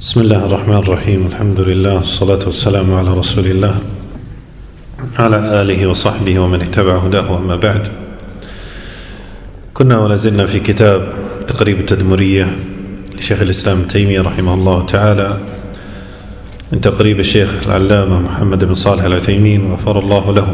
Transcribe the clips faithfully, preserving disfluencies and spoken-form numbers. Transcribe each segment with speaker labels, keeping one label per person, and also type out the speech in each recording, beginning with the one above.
Speaker 1: بسم الله الرحمن الرحيم. الحمد لله والصلاة والسلام على رسول الله على آله وصحبه ومن اتبع هداه. أما بعد، كنا ولازلنا في كتاب تقريب التدمرية لشيخ الإسلام ابن تيمية رحمه الله تعالى من تقريب الشيخ العلامة محمد بن صالح العثيمين غفر الله له.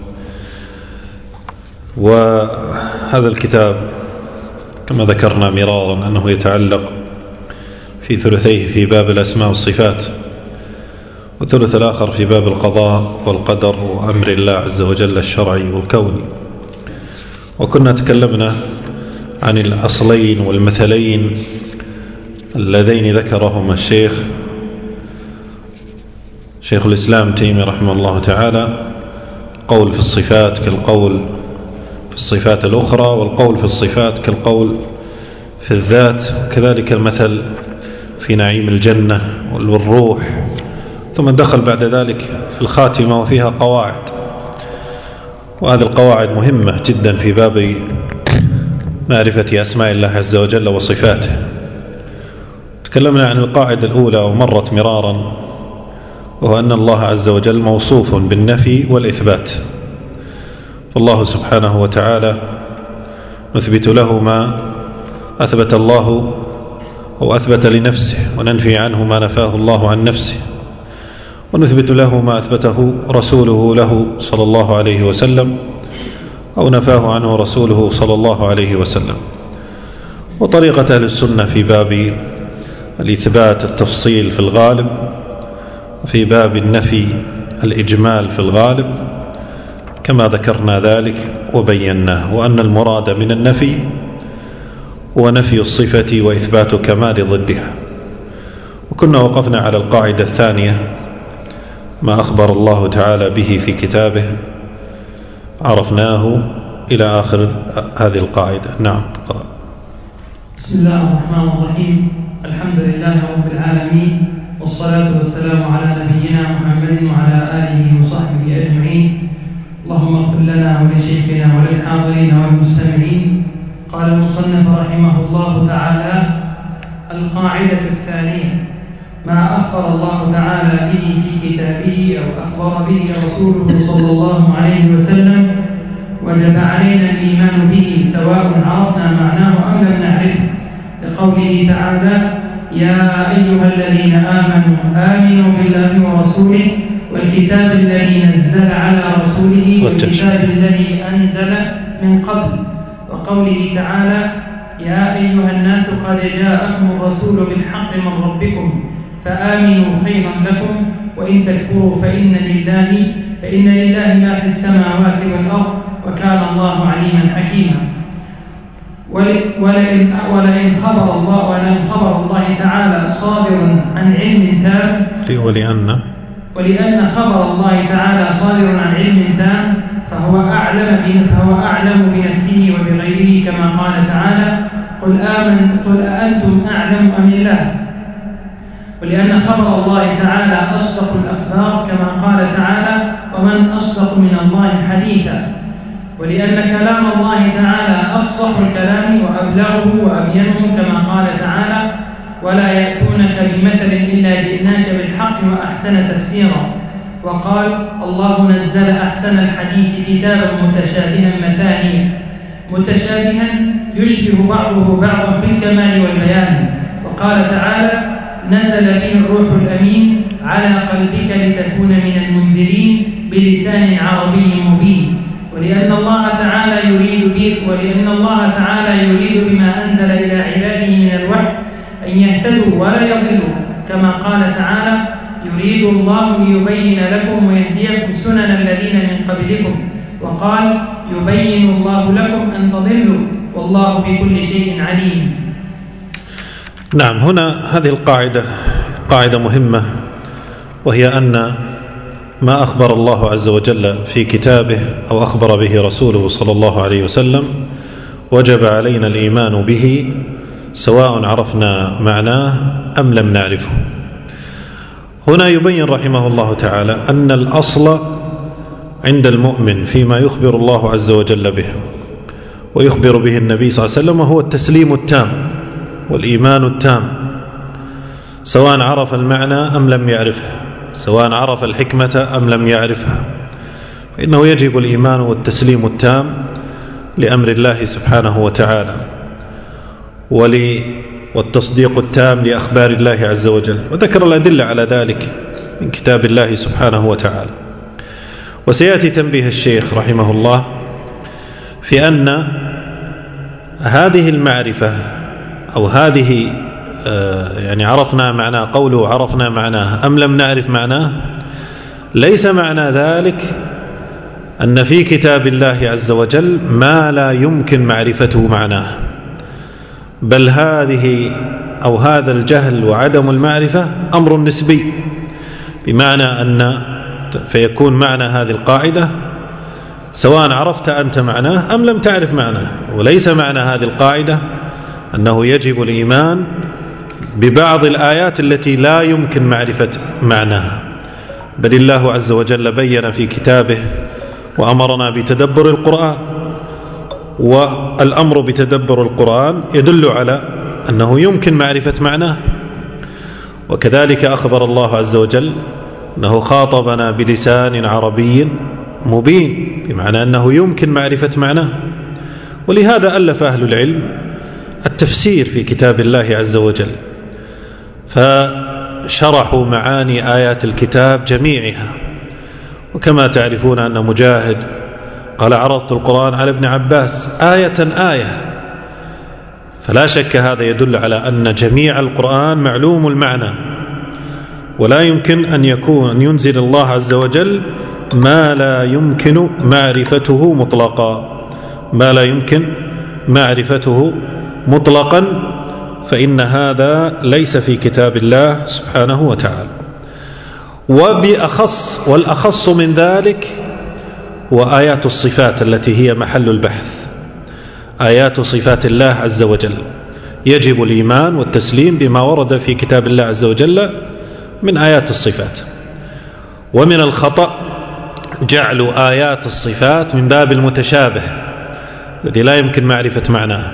Speaker 1: وهذا الكتاب كما ذكرنا مرارا أنه يتعلق في ثلثيه في باب الأسماء والصفات، والثلث الآخر في باب القضاء والقدر وأمر الله عز وجل الشرعي والكوني. وكنا تكلمنا عن الأصلين والمثلين اللذين ذكرهما الشيخ شيخ الإسلام تيمية رحمه الله تعالى: القول في الصفات كالقول في الصفات الأخرى، والقول في الصفات كالقول في الذات، كذلك المثل في نعيم الجنة والروح. ثم دخل بعد ذلك في الخاتمة وفيها قواعد، وهذه القواعد مهمة جدا في باب معرفة أسماء الله عز وجل وصفاته. تكلمنا عن القاعدة الأولى ومرت مرارا، وهو أن الله عز وجل موصوف بالنفي والإثبات، فالله سبحانه وتعالى نثبت له ما أثبت الله أو أثبت لنفسه، وننفي عنه ما نفاه الله عن نفسه، ونثبت له ما أثبته رسوله له صلى الله عليه وسلم أو نفاه عنه رسوله صلى الله عليه وسلم. وطريقة أهل السنة في باب الإثبات التفصيل في الغالب، في باب النفي الإجمال في الغالب، كما ذكرنا ذلك وبيناه، وأن المراد من النفي هو نفي الصفة وإثبات كمال ضدها. وكنا وقفنا على القاعدة الثانية: ما أخبر الله تعالى به في كتابه عرفناه إلى آخر هذه القاعدة. نعم، اقرأ.
Speaker 2: بسم الله الرحمن الرحيم. الحمد لله رب العالمين، والصلاة والسلام على نبينا محمد وعلى آله وصحبه أجمعين. اللهم اغفر لنا ولشيخنا وللحاضرين والمستمعين. قال المصنف رحمه الله تعالى: القاعدة الثانية: ما أخبر الله تعالى به في كتابه أو أخبر به رسوله صلى الله عليه وسلم وجب علينا الإيمان به سواء عرفنا معناه أم لم نعرفه، لقوله تعالى: يا أيها الذين آمنوا آمنوا بالله ورسوله والكتاب الذي نزل على رسوله والكتاب الذي أنزل من قبل، وقوله تعالى: يا أيها الناس قد جاءكم الرسول بالحق من ربكم فآمنوا خيرا لكم وإن تكفروا فإن لله فإن لله ما في السماوات والأرض وكان الله عليما حكيما. ولئن ولئن خبر الله ولئن خبر الله تعالى صادر عن علم تام
Speaker 1: ولأن
Speaker 2: ولأن خبر الله تعالى صادر عن علم تام فهو أعلم فهو أعلم بنفسه وبغيره، كما قال تعالى: قل آمن قل أأنتم أعلم أم الله. ولأن خبر الله تعالى أصدق الأخبار، كما قال تعالى: ومن أصدق من الله حديثا. ولأن كلام الله تعالى أفصح الكلام وأبلغه وأبينه، كما قال تعالى: ولا يأتونك بمثل إلا جئناك بالحق وأحسن تفسيرا. وقال: الله نزل أحسن الحديث كتابا متشابها مثانيا، متشابها يشبه بعضه بعضا في الكمال والبيان. وقال تعالى: نزل به الروح الأمين على قلبك لتكون من المنذرين بلسان عربي مبين. ولأن الله تعالى يريد به ولأن الله تعالى يريد بما أنزل إلى عباده من الوحي أن يهتدوا ولا يضلوا، كما قال تعالى: يريد الله ليبين لكم ويهديكم سنن الذين من قبلكم. وقال: يبين الله لكم أن تضلوا والله بكل شيء عليم.
Speaker 1: نعم، هنا هذه القاعدة قاعدة مهمة، وهي أن ما أخبر الله عز وجل في كتابه أو أخبر به رسوله صلى الله عليه وسلم وجب علينا الإيمان به سواء عرفنا معناه أم لم نعرفه. هنا يبين رحمه الله تعالى أن الأصل عند المؤمن فيما يخبر الله عز وجل به ويخبر به النبي صلى الله عليه وسلم هو التسليم التام والإيمان التام، سواء عرف المعنى أم لم يعرفه، سواء عرف الحكمة أم لم يعرفها، فإنه يجب الإيمان والتسليم التام لأمر الله سبحانه وتعالى والتصديق التام لأخبار الله عز وجل. وذكر الأدلة على ذلك من كتاب الله سبحانه وتعالى. وسيأتي تنبيه الشيخ رحمه الله في أن هذه المعرفة أو هذه يعني عرفنا معناه، قوله عرفنا معناه أم لم نعرف معناه، ليس معنى ذلك أن في كتاب الله عز وجل ما لا يمكن معرفته معناه، بل هذه أو هذا الجهل وعدم المعرفة أمر نسبي، بمعنى أن فيكون معنى هذه القاعدة سواء عرفت أنت معناه أم لم تعرف معناه. وليس معنى هذه القاعدة أنه يجب الإيمان ببعض الآيات التي لا يمكن معرفة معناها، بل الله عز وجل بين في كتابه وأمرنا بتدبر القرآن، والأمر بتدبر القرآن يدل على أنه يمكن معرفة معناه. وكذلك أخبر الله عز وجل أنه خاطبنا بلسان عربي مبين، بمعنى أنه يمكن معرفة معناه. ولهذا ألف أهل العلم التفسير في كتاب الله عز وجل، فشرحوا معاني آيات الكتاب جميعها. وكما تعرفون أن مجاهد قال عرضت القرآن على ابن عباس آية آية، فلا شك هذا يدل على أن جميع القرآن معلوم المعنى، ولا يمكن أن يكون أن ينزل الله عز وجل ما لا يمكن معرفته مطلقا، ما لا يمكن معرفته مطلقا، فإن هذا ليس في كتاب الله سبحانه وتعالى. وبأخص والأخص من ذلك وآيات الصفات التي هي محل البحث، آيات صفات الله عز وجل يجب الإيمان والتسليم بما ورد في كتاب الله عز وجل من آيات الصفات. ومن الخطأ جعل آيات الصفات من باب المتشابه الذي لا يمكن معرفة معناه،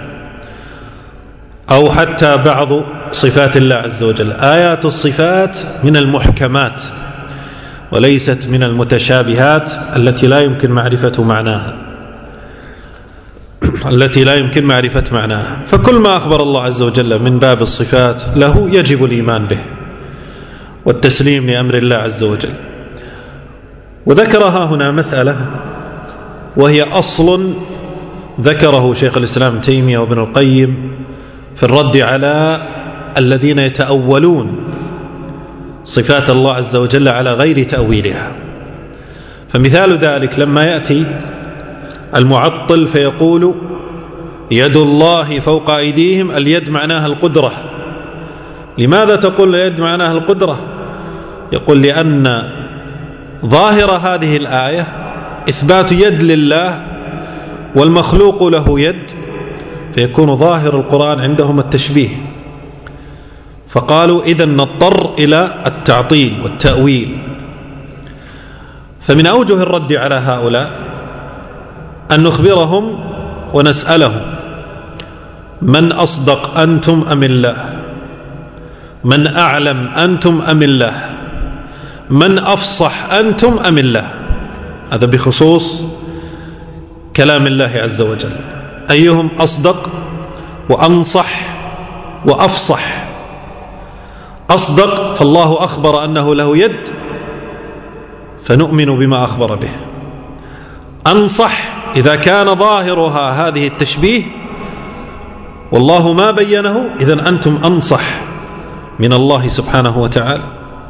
Speaker 1: أو حتى بعض صفات الله عز وجل. آيات الصفات من المحكمات وليست من المتشابهات التي لا يمكن معرفة معناها التي لا يمكن معرفة معناها. فكل ما أخبر الله عز وجل من باب الصفات له يجب الإيمان به والتسليم لأمر الله عز وجل. وذكرها هنا مسألة وهي أصل ذكره شيخ الإسلام تيمية وابن القيم في الرد على الذين يتأولون صفات الله عز وجل على غير تأويلها. فمثال ذلك لما يأتي المعطل فيقول يد الله فوق أيديهم، اليد معناها القدرة. لماذا تقول اليد معناها القدرة؟ يقول لأن ظاهر هذه الآية إثبات يد لله والمخلوق له يد، فيكون ظاهر القرآن عندهم التشبيه، فقالوا إذن نضطر إلى التعطيل والتأويل. فمن أوجه الرد على هؤلاء أن نخبرهم ونسألهم من أصدق أنتم أم الله؟ من أعلم أنتم أم الله؟ من أفصح أنتم أم الله؟ هذا بخصوص كلام الله عز وجل، أيهم أصدق وأنصح وأفصح؟ أصدق فالله أخبر أنه له يد فنؤمن بما أخبر به. أنصح إذا كان ظاهرها هذه التشبيه والله ما بينه، إذن أنتم أنصح من الله سبحانه وتعالى.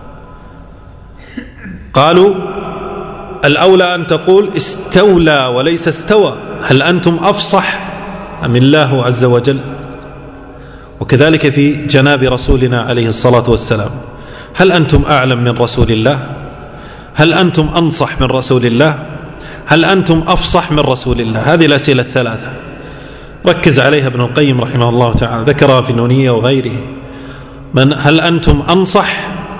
Speaker 1: قالوا الأولى أن تقول استولى وليس استوى، هل أنتم أفصح أم الله عز وجل؟ وكذلك في جناب رسولنا عليه الصلاة والسلام، هل أنتم أعلم من رسول الله؟ هل أنتم أنصح من رسول الله؟ هل أنتم أفصح من رسول الله؟ هذه الأسئلة الثلاثة ركز عليها ابن القيم رحمه الله تعالى، ذكرها في النونية وغيره. من هل أنتم أنصح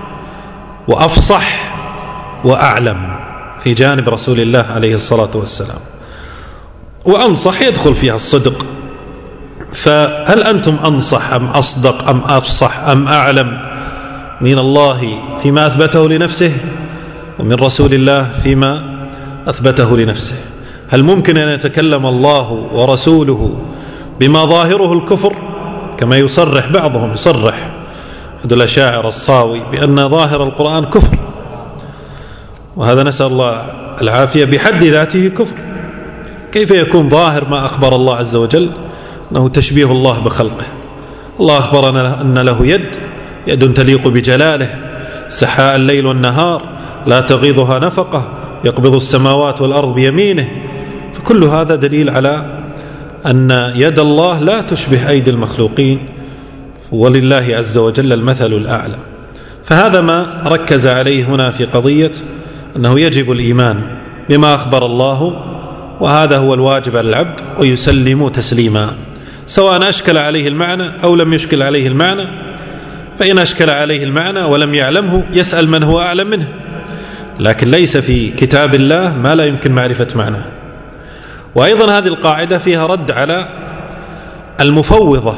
Speaker 1: وأفصح وأعلم في جانب رسول الله عليه الصلاة والسلام؟ وأنصح يدخل فيها الصدق، فهل أنتم أنصح أم أصدق أم أفصح أم أعلم من الله فيما أثبته لنفسه ومن رسول الله فيما أثبته لنفسه. هل ممكن أن يتكلم الله ورسوله بما ظاهره الكفر كما يصرح بعضهم، يصرح أحد الأشاعرة الصاوي بأن ظاهر القرآن كفر، وهذا نسأل الله العافية بحد ذاته كفر. كيف يكون ظاهر ما أخبر الله عز وجل أنه تشبيه الله بخلقه؟ الله أخبرنا أن له يد، يد تليق بجلاله، سحاء الليل والنهار لا تغيضها نفقة، يقبض السماوات والأرض بيمينه. فكل هذا دليل على أن يد الله لا تشبه أيدي المخلوقين، ولله عز وجل المثل الأعلى. فهذا ما ركز عليه هنا في قضية أنه يجب الإيمان بما أخبر الله، وهذا هو الواجب على العبد، ويسلم تسليما سواء أشكل عليه المعنى أو لم يشكل عليه المعنى. فإن أشكل عليه المعنى ولم يعلمه يسأل من هو أعلم منه، لكن ليس في كتاب الله ما لا يمكن معرفة معناه. وأيضا هذه القاعدة فيها رد على المفوضة،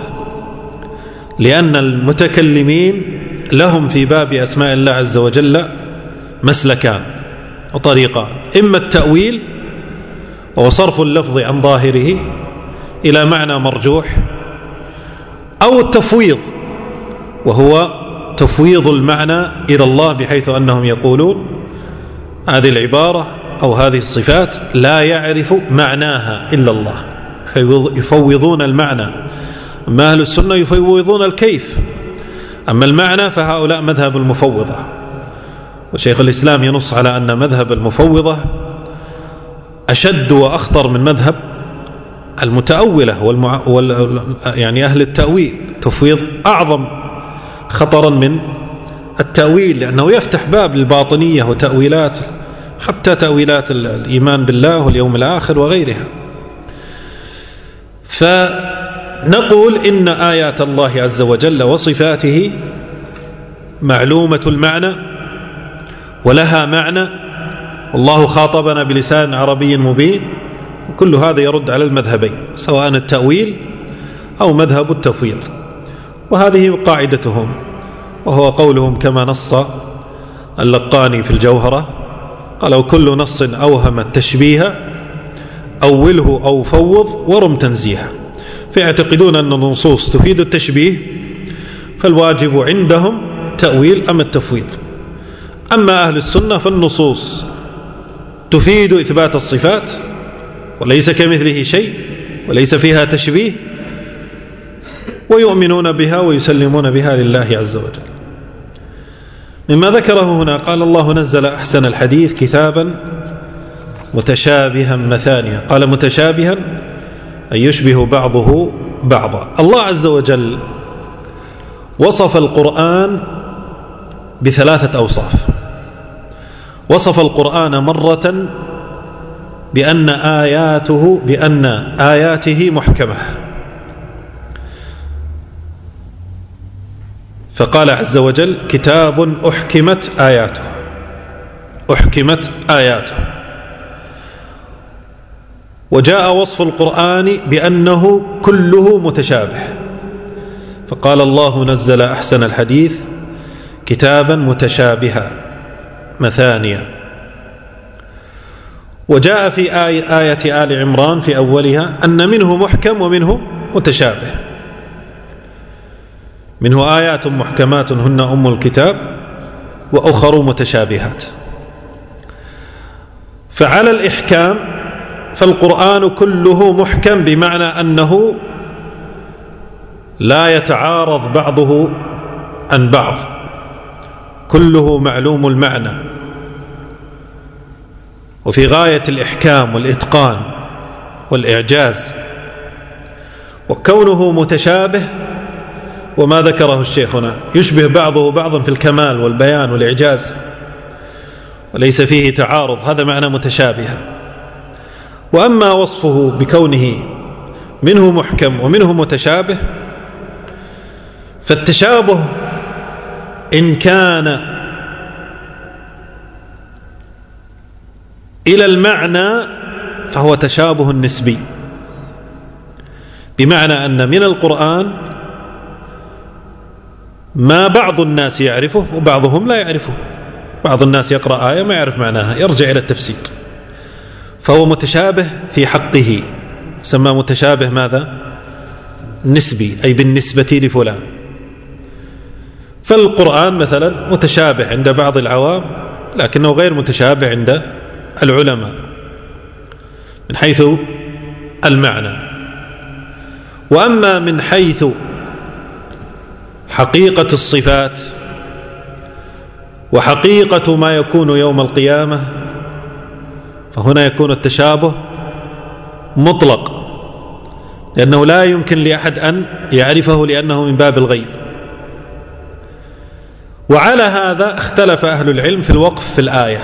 Speaker 1: لأن المتكلمين لهم في باب أسماء الله عز وجل مسلكان وطريقان: إما التأويل وهو صرف اللفظ عن ظاهره إلى معنى مرجوح، أو التفويض وهو تفويض المعنى إلى الله، بحيث أنهم يقولون هذه العبارة أو هذه الصفات لا يعرف معناها إلا الله، يفوضون المعنى. أما أهل السنة يفوضون الكيف، أما المعنى فهؤلاء مذهب المفوضة. وشيخ الإسلام ينص على أن مذهب المفوضة أشد وأخطر من مذهب المتأولة والمع... وال... يعني أهل التأويل. تفويض أعظم خطرا من التأويل، لأنه يفتح باب للباطنية وتأويلات، حتى تأويلات الإيمان بالله واليوم الآخر وغيرها. فنقول إن آيات الله عز وجل وصفاته معلومة المعنى ولها معنى، والله خاطبنا بلسان عربي مبين. وكل هذا يرد على المذهبين، سواء التأويل أو مذهب التفويض، وهذه قاعدتهم، وهو قولهم كما نص اللقاني في الجوهرة، قال: وكل نص أوهم التشبيه أوله أو فوض ورم تنزيها. فيعتقدون أن النصوص تفيد التشبيه، فالواجب عندهم تأويل أم التفويض. أما أهل السنة فالنصوص تفيد إثبات الصفات وليس كمثله شيء وليس فيها تشبيه، ويؤمنون بها ويسلمون بها لله عز وجل. مما ذكره هنا قال: الله نزل أحسن الحديث كتابا متشابها مثانيا. قال متشابها أن يشبه بعضه بعضا. الله عز وجل وصف القرآن بثلاثة أوصاف. وصف القرآن مرة بأن آياته بأن آياته محكمة، فقال عز وجل: كتاب أحكمت آياته، أحكمت آياته. وجاء وصف القرآن بأنه كله متشابه، فقال: الله نزل أحسن الحديث كتابا متشابها مثانيا. وجاء في آية, آية آل عمران في أولها أن منه محكم ومنه متشابه، منه آيات محكمات هن أم الكتاب وأخر متشابهات. فعلى الإحكام فالقرآن كله محكم، بمعنى أنه لا يتعارض بعضه عن بعض، كله معلوم المعنى وفي غاية الإحكام والإتقان والإعجاز. وكونه متشابه وما ذكره الشيخ هنا يشبه بعضه بعضا في الكمال والبيان والإعجاز وليس فيه تعارض، هذا معنى متشابها. وأما وصفه بكونه منه محكم ومنه متشابه، فالتشابه إن كان إلى المعنى فهو تشابه نسبي، بمعنى أن من القرآن ما بعض الناس يعرفه وبعضهم لا يعرفه. بعض الناس يقرأ آية ما يعرف معناها، يرجع إلى التفسير، فهو متشابه في حقه، سمى متشابه ماذا؟ نسبي، أي بالنسبة لفلان. فالقرآن مثلا متشابه عند بعض العوام لكنه غير متشابه عند العلماء من حيث المعنى. وأما من حيث حقيقة الصفات وحقيقة ما يكون يوم القيامة فهنا يكون التشابه مطلق، لأنه لا يمكن لأحد أن يعرفه لأنه من باب الغيب. وعلى هذا اختلف أهل العلم في الوقف في الآية.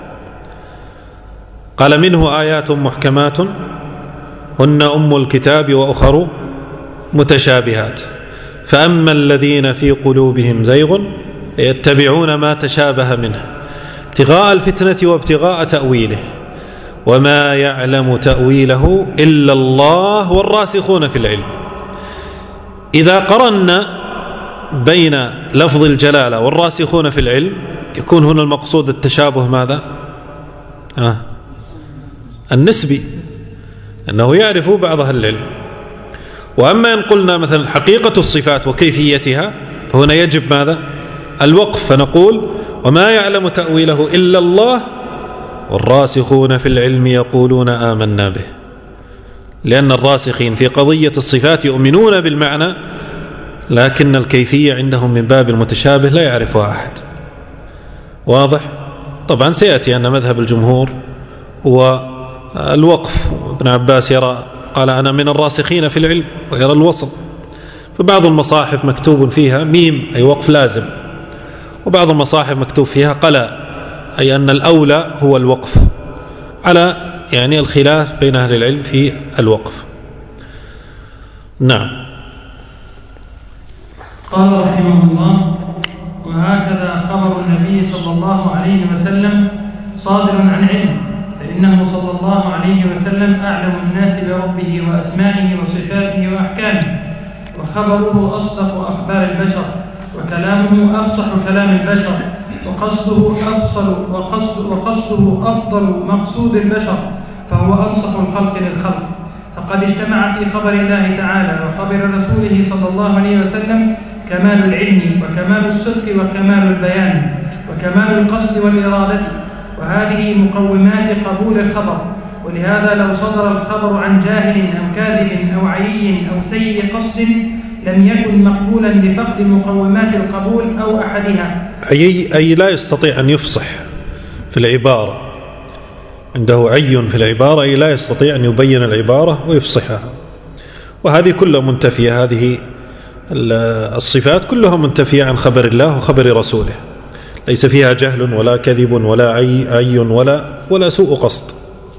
Speaker 1: قال منه آيات محكمات هن أم الكتاب وأخر متشابهات، فأما الذين في قلوبهم زيغ يتبعون ما تشابه منه ابتغاء الفتنة وابتغاء تأويله وما يعلم تأويله إلا الله والراسخون في العلم. إذا قرنا بين لفظ الجلالة والراسخون في العلم يكون هنا المقصود التشابه ماذا؟ آه. النسبي، أنه يعرف بعض أهل العلم. وأما إن قلنا مثلا حقيقة الصفات وكيفيتها فهنا يجب ماذا؟ الوقف، فنقول وما يعلم تأويله إلا الله والراسخون في العلم يقولون آمنا به، لأن الراسخين في قضية الصفات يؤمنون بالمعنى لكن الكيفية عندهم من باب المتشابه لا يعرفها أحد. واضح؟ طبعا سيأتي أن مذهب الجمهور هو الوقف. ابن عباس يرى قال أنا من الراسخين في العلم ويرى الوصل. فبعض المصاحف مكتوب فيها ميم أي وقف لازم، وبعض المصاحف مكتوب فيها قلا أي أن الأولى هو الوقف، على يعني الخلاف بين أهل العلم في الوقف. نعم.
Speaker 2: قال رحمه الله: وهكذا خبر النبي صلى الله عليه وسلم صادر عن علم، فإنه صلى الله عليه وسلم أعلم الناس بربه وأسمائه وصفاته وأحكامه، وخبره أصدق أخبار البشر، وكلامه أفصح كلام البشر، وقصده أفصل وقصد وقصده أفضل مقصود البشر، فهو أنصح الخلق للخلق. فقد اجتمع في خبر الله تعالى وخبر رسوله صلى الله عليه وسلم كمال العلم وكمال الصدق وكمال البيان وكمال القصد والإرادة، وهذه مقومات قبول الخبر. ولهذا لو صدر الخبر عن جاهل أو كاذب أو عيي أو سيء قصد لم يكن مقبولا لفقد مقومات القبول أو أحدها.
Speaker 1: أي, أي لا يستطيع أن يفصح في العبارة، عنده عي في العبارة أي لا يستطيع أن يبين العبارة ويفصحها، وهذه كلها منتفية. هذه الصفات كلها منتفية عن خبر الله وخبر رسوله، ليس فيها جهل ولا كذب ولا عي, عي ولا, ولا سوء قصد.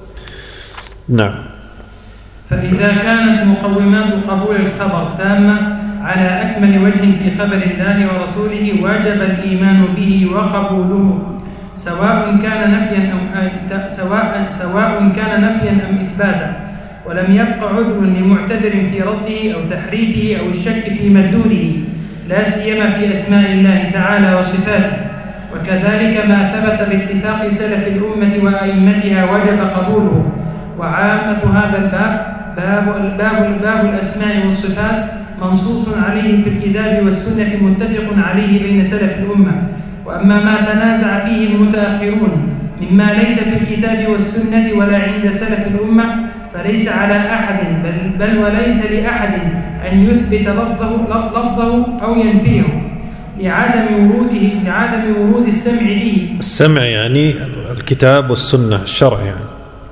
Speaker 1: نعم.
Speaker 2: فإذا كانت مقومات قبول الخبر تامة على أكمل وجه في خبر الله ورسوله وجب الإيمان به وقبوله، سواء كان نفيا أم سواء سواء كان نفيا أم إثباتا، ولم يبق عذر لمعتذر في رده أو تحريفه أو الشك في مدلوله، لا سيما في أسماء الله تعالى وصفاته. وكذلك ما ثبت باتفاق سلف الأمة وأئمتها وجب قبوله. وعامة هذا الباب باب الباب باب الأسماء والصفات منصوص عليه في الكتاب والسنة متفق عليه بين سلف الأمة. وأما ما تنازع فيه المتأخرون مما ليس في الكتاب والسنة ولا عند سلف الأمة فليس على أحد بل, بل وليس لأحد أن يثبت لفظه, لفظه أو ينفيه لعدم وروده لعدم ورود السمع به.
Speaker 1: السمع يعني الكتاب والسنة، الشرع يعني.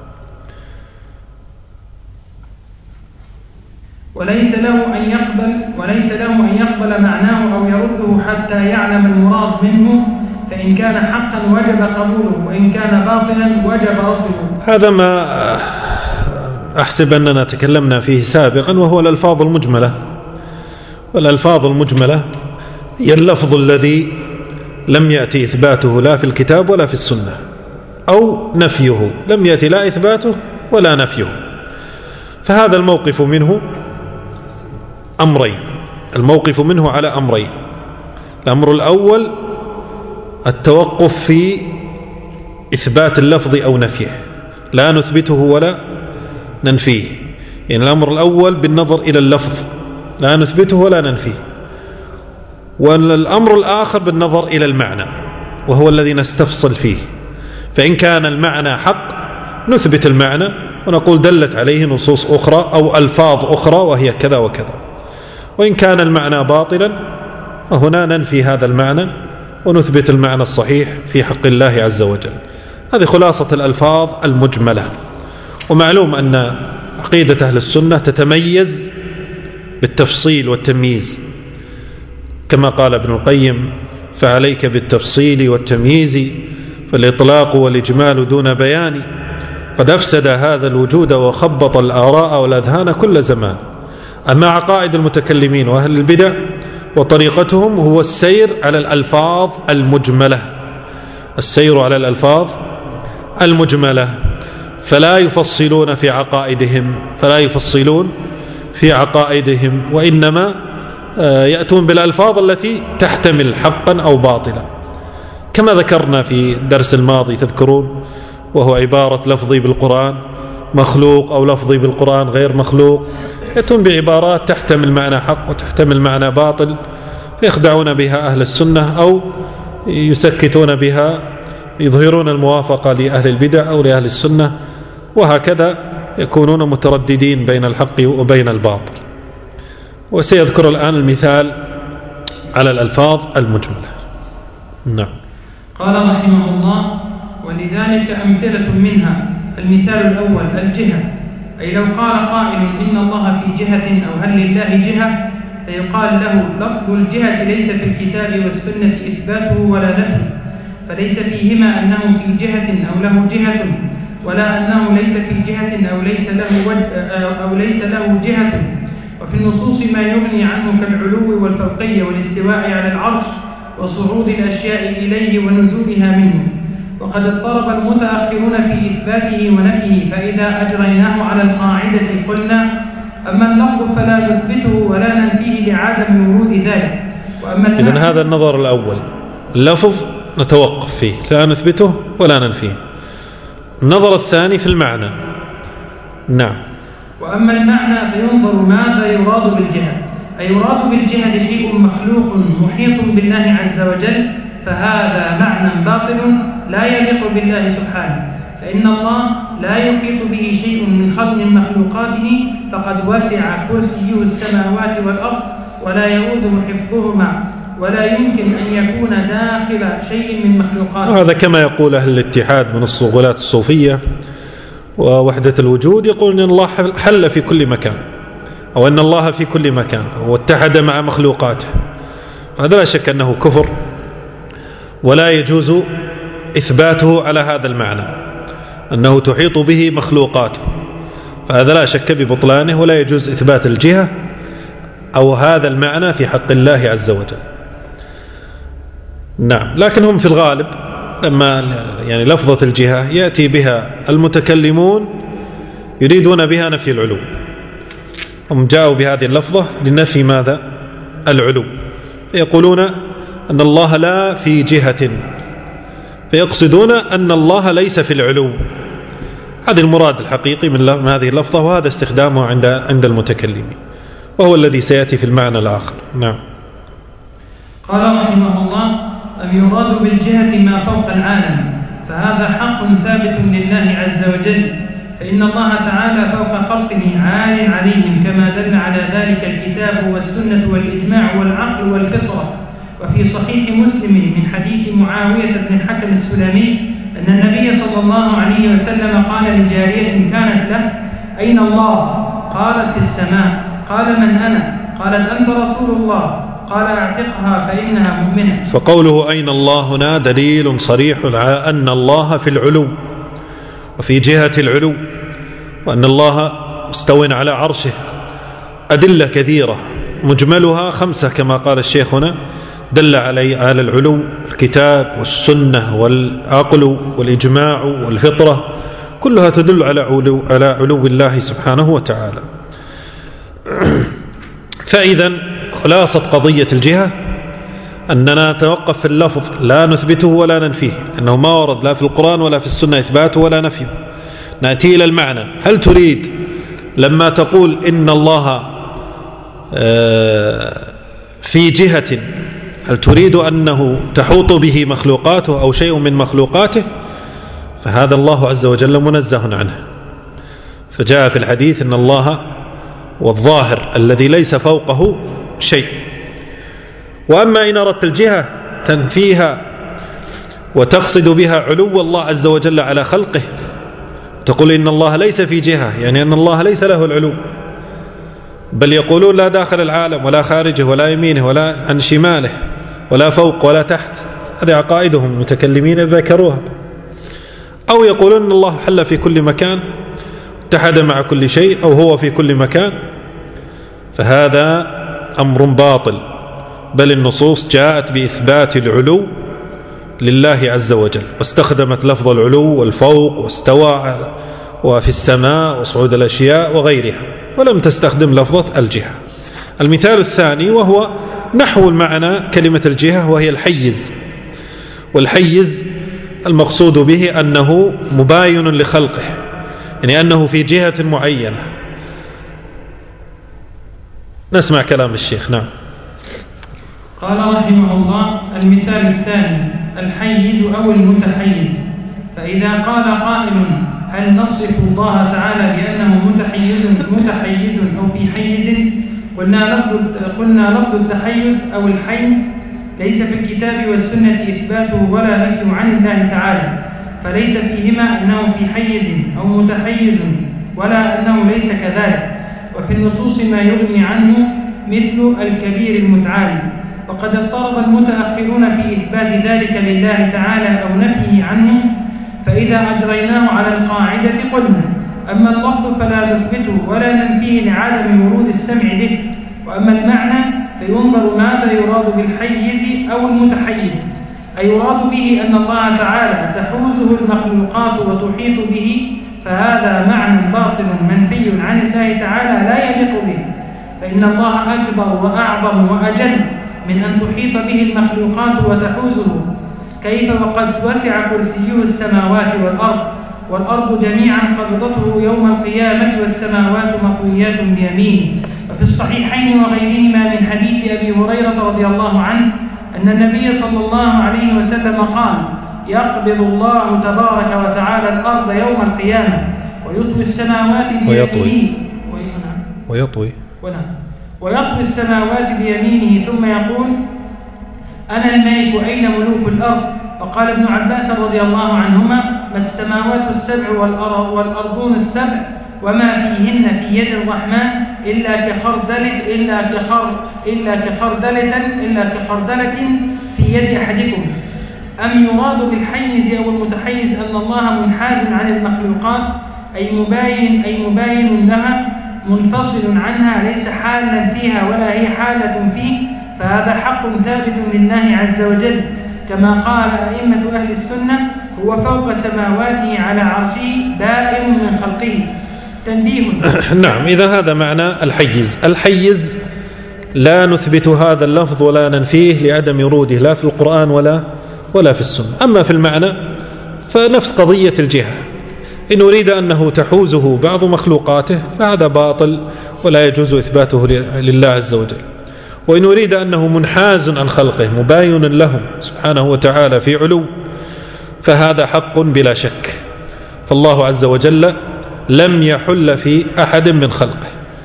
Speaker 2: وليس له أن يقبل وليس له أن يقبل معناه أو يرده حتى يعلم المراد منه، فإن كان حقا وجب قبوله وإن كان باطلا وجب رده.
Speaker 1: هذا ما أحسب أننا تكلمنا فيه سابقا، وهو الألفاظ المجملة. والألفاظ المجملة هي اللفظ الذي لم يأتي إثباته لا في الكتاب ولا في السنة، أو نفيه لم يأتي لا إثباته ولا نفيه. فهذا الموقف منه أمرين، الموقف منه على أمرين: الأمر الأول التوقف في إثبات اللفظ أو نفيه، لا نثبته ولا ننفيه. يعني الأمر الأول بالنظر إلى اللفظ لا نثبته ولا ننفيه، والأمر الآخر بالنظر إلى المعنى وهو الذي نستفصل فيه. فإن كان المعنى حق نثبت المعنى ونقول دلت عليه نصوص أخرى أو ألفاظ أخرى وهي كذا وكذا، وإن كان المعنى باطلا فهنا ننفي هذا المعنى ونثبت المعنى الصحيح في حق الله عز وجل. هذه خلاصة الألفاظ المجملة. ومعلوم أن عقيدة أهل السنة تتميز بالتفصيل والتمييز، كما قال ابن القيم: فعليك بالتفصيل والتمييز، فالإطلاق والإجمال دون بيان، قد أفسد هذا الوجود وخبط الآراء والأذهان كل زمان. أما عقائد المتكلمين وأهل البدع وطريقتهم هو السير على الألفاظ المجملة، السير على الألفاظ المجملة، فلا يفصلون في عقائدهم فلا يفصلون في عقائدهم وإنما يأتون بالألفاظ التي تحتمل حقا أو باطلا، كما ذكرنا في الدرس الماضي تذكرون، وهو عبارة لفظي بالقرآن مخلوق أو لفظي بالقرآن غير مخلوق. يأتون بعبارات تحتمل معنى حق وتحتمل معنى باطل، فيخدعون بها أهل السنة أو يسكتون بها، يظهرون الموافقة لأهل البدع أو لأهل السنة، وهكذا يكونون مترددين بين الحق وبين الباطل. وسيذكر الآن المثال على الألفاظ المجملة. نعم.
Speaker 2: قال رحمه الله: ولذلك أمثلة منها. المثال الأول الجهة، أي لو قال قائل إن الله في جهة أو هل لله جهة، فيقال له لفظ الجهة ليس في الكتاب والسنة إثباته ولا نفيه، فليس فيهما أنه في جهة أو له جهة، ولا أنه ليس في جهة أو ليس له وجه أو ليس له جهة. وفي النصوص ما يغني عنه كالعلو والفوقية والاستواء على العرش وصعود الأشياء إليه ونزولها منه. وقد اضطرب المتأخرون في إثباته ونفيه، فإذا أجريناه على القاعدة قلنا: أما اللفظ فلا نثبته ولا ننفيه لعدم ورود ذلك.
Speaker 1: إذن هذا النظر الأول، اللفظ نتوقف فيه لا نثبته ولا ننفيه. النظر الثاني في المعنى. نعم.
Speaker 2: وأما المعنى فينظر ماذا يراد بالجهة، أيراد بالجهة شيء مخلوق محيط بالله عز وجل، فهذا معنى باطل لا يليق بالله سبحانه، فإن الله لا يحيط به شيء من خلق مخلوقاته، فقد وسع كرسيه السماوات والأرض ولا يؤوده حفظهما، ولا يمكن أن يكون داخل شيء من مخلوقاته.
Speaker 1: وهذا كما يقول أهل الاتحاد من الصغلات الصوفية ووحدة الوجود، يقول أن الله حل في كل مكان، أو أن الله في كل مكان واتحد مع مخلوقاته. هذا لا شك أنه كفر، ولا يجوز إثباته على هذا المعنى أنه تحيط به مخلوقاته، فهذا لا شك ببطلانه، ولا يجوز إثبات الجهة أو هذا المعنى في حق الله عز وجل. نعم. لكن هم في الغالب لما يعني لفظة الجهة يأتي بها المتكلمون يريدون بها نفي العلو، هم جاءوا بهذه اللفظة لنفي ماذا؟ العلو، فيقولون أن الله لا في جهة، فيقصدون أن الله ليس في العلو. هذا المراد الحقيقي من هذه اللفظة، وهذا استخدامه عند عند المتكلمين، وهو الذي سيأتي في المعنى الآخر. نعم.
Speaker 2: قال رحمه الله: أم يراد بالجهة ما فوق العالم، فهذا حق ثابت لله عز وجل، فإن الله تعالى فوق خلقه عال عليهم، كما دل على ذلك الكتاب والسنة والإجماع والعقل والفطرة. وفي صحيح مسلم من حديث معاوية بن الحكم السلمي أن النبي صلى الله عليه وسلم قال لجارية كانت له: أين الله؟ قالت: في السماء. قال: من أنا؟ قالت: أنت رسول الله. قال: اعتقها فإنها مؤمنة.
Speaker 1: فقوله أين الله هنا دليل صريح على أن الله في العلو وفي جهة العلو، وأن الله مستو على عرشه. أدلة كثيرة مجملها خمسة كما قال الشيخ هنا، دل علي على العلو: الكتاب والسنة والعقل والإجماع والفطرة، كلها تدل على علو, على علو الله سبحانه وتعالى. فإذا خلاصة قضية الجهة أننا نتوقف في اللفظ لا نثبته ولا ننفيه، أنه ما ورد لا في القرآن ولا في السنة إثباته ولا نفيه. نأتي إلى المعنى. هل تريد لما تقول إن الله في جهة، هل تريد أنه تحوط به مخلوقاته أو شيء من مخلوقاته؟ فهذا الله عز وجل منزه عنه، فجاء في الحديث إن الله والظاهر الذي ليس فوقه شيء. وأما إن أردت الجهة تنفيها وتقصد بها علو الله عز وجل على خلقه، تقول إن الله ليس في جهة، يعني أن الله ليس له العلو، بل يقولون لا داخل العالم ولا خارجه ولا يمينه ولا عن شماله ولا فوق ولا تحت. هذه عقائدهم المتكلمين ذكروها. أو يقولون أن الله حل في كل مكان، اتحد مع كل شيء، أو هو في كل مكان. فهذا أمر باطل، بل النصوص جاءت بإثبات العلو لله عز وجل، واستخدمت لفظ العلو والفوق واستوى وفي السماء وصعود الأشياء وغيرها، ولم تستخدم لفظة الجهة. المثال الثاني وهو نحو المعنى كلمة الجهة، وهي الحيز. والحيز المقصود به أنه مباين لخلقه، يعني أنه في جهة معينة. نسمع كلام الشيخ. نعم.
Speaker 2: قال رحمه الله: المثال الثاني الحيز أو المتحيز. فإذا قال قائل: هل نصف الله تعالى بأنه متحيز متحيز أو في حيز؟ قلنا لفظ قلنا لفظ التحيز أو الحيز ليس في الكتاب والسنة إثباته ولا نفي عن الله تعالى، فليس فيهما أنه في حيز أو متحيز، ولا أنه ليس كذلك. وفي النصوص ما يغني عنه مثل الكبير المتعالي. وقد اضطرب المتأخرون في إثبات ذلك لله تعالى أو نفيه عنه، فإذا أجريناه على القاعدة قلنا: أما اللفظ فلا نثبته ولا ننفيه لعدم ورود السمع به، وأما المعنى فينظر ماذا يراد بالحيز أو المتحيز. أي يراد به أن الله تعالى تحوزه المخلوقات وتحيط به، فهذا معنى باطل منفي عن الله تعالى لا يليق به، فإن الله أكبر وأعظم وأجل من أن تحيط به المخلوقات وتحوزه. كيف وقد وسع كرسيه السماوات والأرض، والأرض جميعا قبضته يوم القيامة والسماوات مطويات بيمينه. وفي الصحيحين وغيرهما من حديث أبي هريرة رضي الله عنه أن النبي صلى الله عليه وسلم قال: يقبض الله تبارك وتعالى الأرض يوم القيامة ويطوي السماوات بيمينه
Speaker 1: ويطوي
Speaker 2: ويطوي السماوات بيمينه ثم يقول: أنا الملك أين ملوك الأرض؟ وقال ابن عباس رضي الله عنهما: ما السماوات السبع والأرضون السبع وما فيهن في يد الرحمن إلا كخردلة إلا كخر إلا كخردلة إلا كخردلة في يد أحدكم. أم يراد بالحيز أو المتحيز أن الله منحاز عن المخلوقات، أي مباين أي مباين لها منفصل عنها، ليس حالا فيها ولا هي حالة فيه؟ فهذا حق ثابت لله عز وجل، كما قال أئمة أهل السنة: هو فوق سماواته على عرشه بائن من خلقه. تنبيه.
Speaker 1: نعم، إذا هذا معنى الحيز. الحيز لا نثبت هذا اللفظ ولا ننفيه لعدم وروده لا في القرآن ولا ولا في السنة. أما في المعنى فنفس قضية الجهة، إن أريد أنه تحوزه بعض مخلوقاته فهذا باطل ولا يجوز إثباته لله عز وجل. وإن أريد أنه منحاز عن خلقه مباين لهم سبحانه وتعالى في علو فهذا حق بلا شك. فالله عز وجل لم يحل في أحد من خلقه،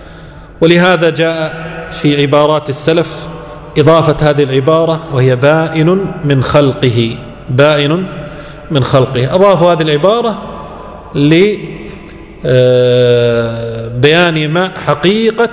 Speaker 1: ولهذا جاء في عبارات السلف إضافة هذه العبارة وهي بائن من خلقه، بائن من خلقه. أضافوا هذه العبارة لبيان ما حقيقة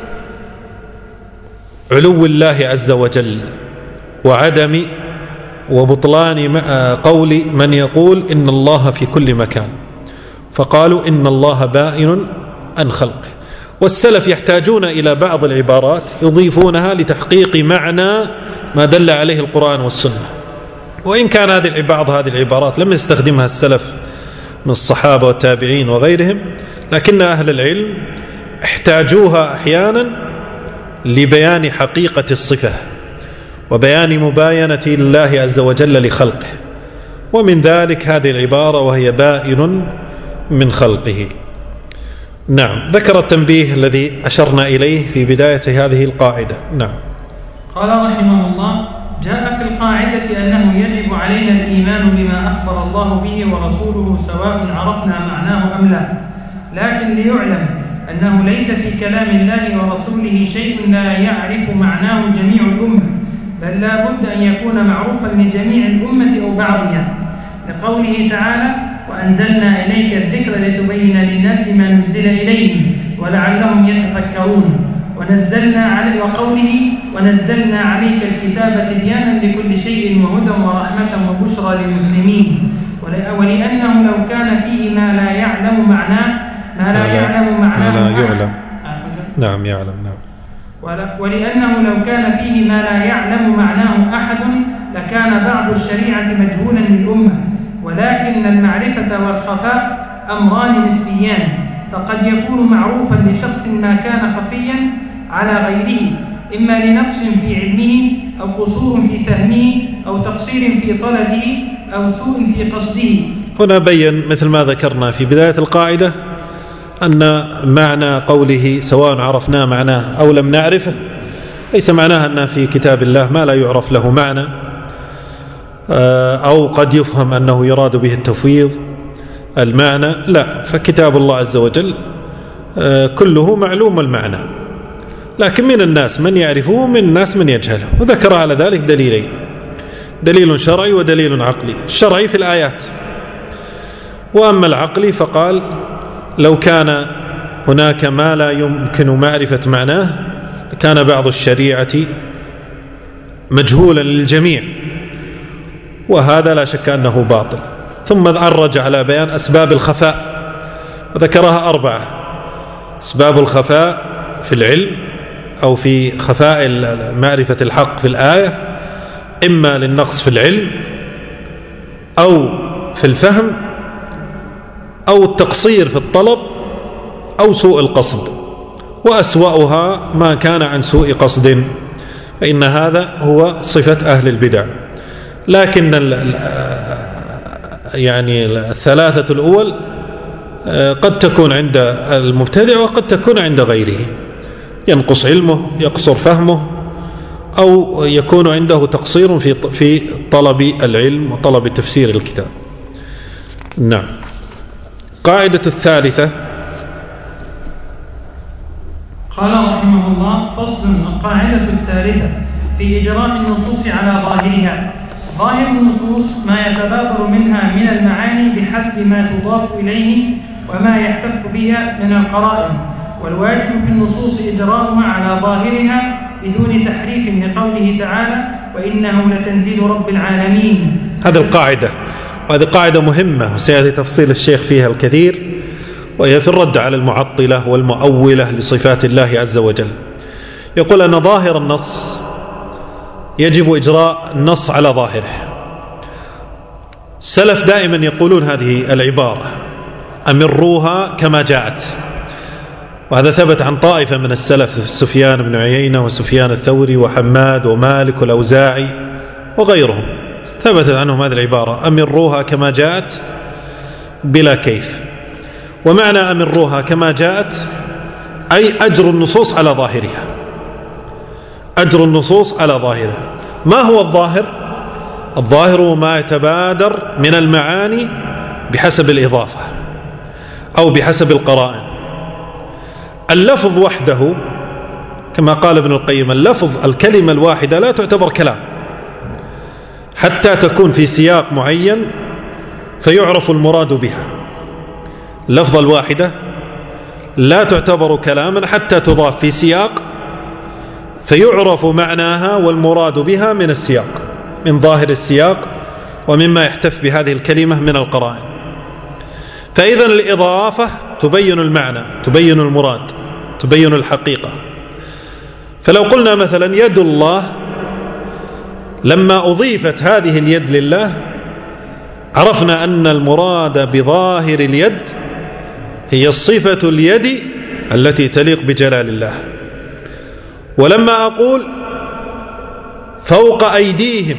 Speaker 1: علو الله عز وجل وعدم وبطلان قول من يقول إن الله في كل مكان، فقالوا إن الله بائن عن خلقه. والسلف يحتاجون إلى بعض العبارات يضيفونها لتحقيق معنى ما دل عليه القرآن والسنة، وإن كان هذه بعض هذه العبارات لم يستخدمها السلف من الصحابة والتابعين وغيرهم، لكن أهل العلم احتاجوها أحيانا لبيان حقيقة الصفة وبيان مباينة الله عز وجل لخلقه، ومن ذلك هذه العبارة وهي بائن من خلقه. نعم. ذكر التنبيه الذي أشرنا إليه في بداية هذه القاعدة. نعم.
Speaker 2: قال رحمه الله: جاء في القاعدة أنه يجب علينا الإيمان بما أخبر الله به ورسوله سواء عرفنا معناه أم لا، لكن ليعلم أنه ليس في كلام الله ورسوله شيء لا يعرف معناه جميع الأمة، بل لا بد أن يكون معروفا لجميع الأمة أو بعضها، لقوله تعالى: وأنزلنا إليك الذكر لتبين للناس ما نزل إليهم ولعلهم يتفكرون، ونزلنا علي وقوله: ونزلنا عليك الكتاب تبيانا لكل شيء وهدى ورحمة وبشرى للمسلمين، ولأنه لو كان فيه ما لا يعلم معناه ما لا يعلم معناه
Speaker 1: ما لا يعلم نعم يعلم نعم
Speaker 2: ولأنه لو كان فيه ما لا يعلم معناه أحد لكان بعض الشريعة مجهولا للأمة، ولكن المعرفة والخفاء أمران نسبيان، فقد يكون معروفا لشخص ما كان خفيا على غيره، إما لنقص في علمه أو قصور في فهمه أو تقصير في طلبه أو سوء في قصده.
Speaker 1: هنا بين مثل ما ذكرنا في بداية القاعدة أن معنى قوله سواء عرفنا معناه أو لم نعرفه ليس معناها أن في كتاب الله ما لا يعرف له معنى، أو قد يفهم أنه يراد به التفويض المعنى، لا، فكتاب الله عز وجل كله معلوم المعنى، لكن من الناس من يعرفه ومن الناس من يجهله، وذكر على ذلك دليلين: دليل شرعي ودليل عقلي. الشرعي في الآيات، وأما العقلي فقال: لو كان هناك ما لا يمكن معرفة معناه كان بعض الشريعة مجهولا للجميع، وهذا لا شك أنه باطل. ثم عرج على بيان أسباب الخفاء وذكرها أربعة: أسباب الخفاء في العلم أو في خفاء معرفة الحق في الآية، إما للنقص في العلم أو في الفهم أو التقصير في الطلب أو سوء القصد، وأسوأها ما كان عن سوء قصد، فإن هذا هو صفة أهل البدع. لكن يعني الثلاثة الأول قد تكون عند المبتدع وقد تكون عند غيره، ينقص علمه، يقصر فهمه، أو يكون عنده تقصير في في طلب العلم وطلب تفسير الكتاب. نعم. قاعدة الثالثة.
Speaker 2: قال رحمه الله: فصل. القاعدة الثالثة في إجراء النصوص على ظاهرها. ظاهر النصوص ما يتبادر منها من المعاني بحسب ما تضاف إليه وما يحتف بها من القرائن، والواجب في النصوص إجراؤها على ظاهرها بدون تحريف، لقوله تعالى: وإنه لتنزيل رب العالمين.
Speaker 1: هذه القاعدة، وهذه قاعدة مهمة وسيأتي تفصيل الشيخ فيها الكثير، وهي في الرد على المعطلة والمؤولة لصفات الله عز وجل. يقول أن ظاهر النص يجب إجراء النص على ظاهره. السلف دائما يقولون هذه العبارة: أمروها كما جاءت، وهذا ثبت عن طائفة من السلف: سفيان بن عيينة وسفيان الثوري وحماد ومالك والأوزاعي وغيرهم، ثبتت عنهم هذه العبارة: أمروها كما جاءت بلا كيف. ومعنى أمروها كما جاءت أي أجر النصوص على ظاهرها، أجر النصوص على ظاهرها. ما هو الظاهر؟ الظاهر هو ما يتبادر من المعاني بحسب الإضافة أو بحسب القرائن. اللفظ وحده كما قال ابن القيم: اللفظ الكلمة الواحدة لا تعتبر كلام حتى تكون في سياق معين فيعرف المراد بها. اللفظة الواحدة لا تعتبر كلاما حتى تضاف في سياق فيعرف معناها والمراد بها من السياق، من ظاهر السياق ومما يحتف بهذه الكلمة من القرائن. فإذا الإضافة تبين المعنى، تبين المراد، تبين الحقيقة. فلو قلنا مثلا يد الله، لما أضيفت هذه اليد لله عرفنا أن المراد بظاهر اليد هي صفة اليد التي تليق بجلال الله. ولما أقول فوق أيديهم،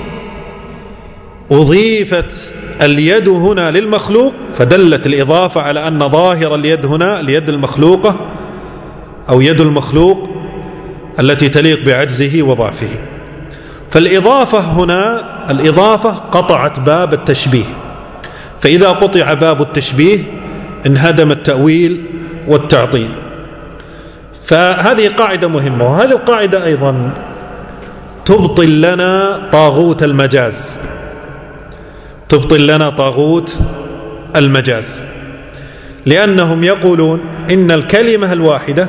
Speaker 1: أضيفت اليد هنا للمخلوق، فدلت الإضافة على أن ظاهر اليد هنا اليد المخلوقة أو يد المخلوق التي تليق بعجزه وضعفه. فالإضافة هنا الإضافة قطعت باب التشبيه، فإذا قطع باب التشبيه انهدم التأويل والتعطيل. فهذه قاعدة مهمة، وهذه القاعدة أيضا تبطل لنا طاغوت المجاز، تبطل لنا طاغوت المجاز، لأنهم يقولون إن الكلمة الواحدة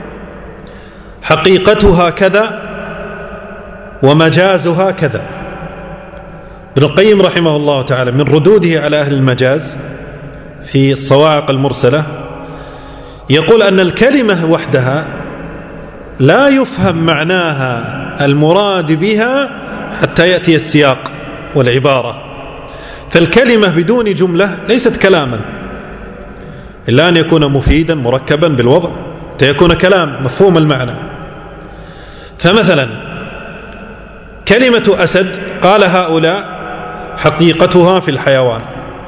Speaker 1: حقيقتها كذا ومجازها كذا. ابن القيم رحمه الله تعالى من ردوده على أهل المجاز في الصواعق المرسلة يقول أن الكلمة وحدها لا يفهم معناها المراد بها حتى يأتي السياق والعبارة. فالكلمة بدون جملة ليست كلاما إلا أن يكون مفيدا مركبا بالوضع حتى يكون كلام مفهوم المعنى. فمثلا كلمة أسد قال هؤلاء حقيقتها في الحيوان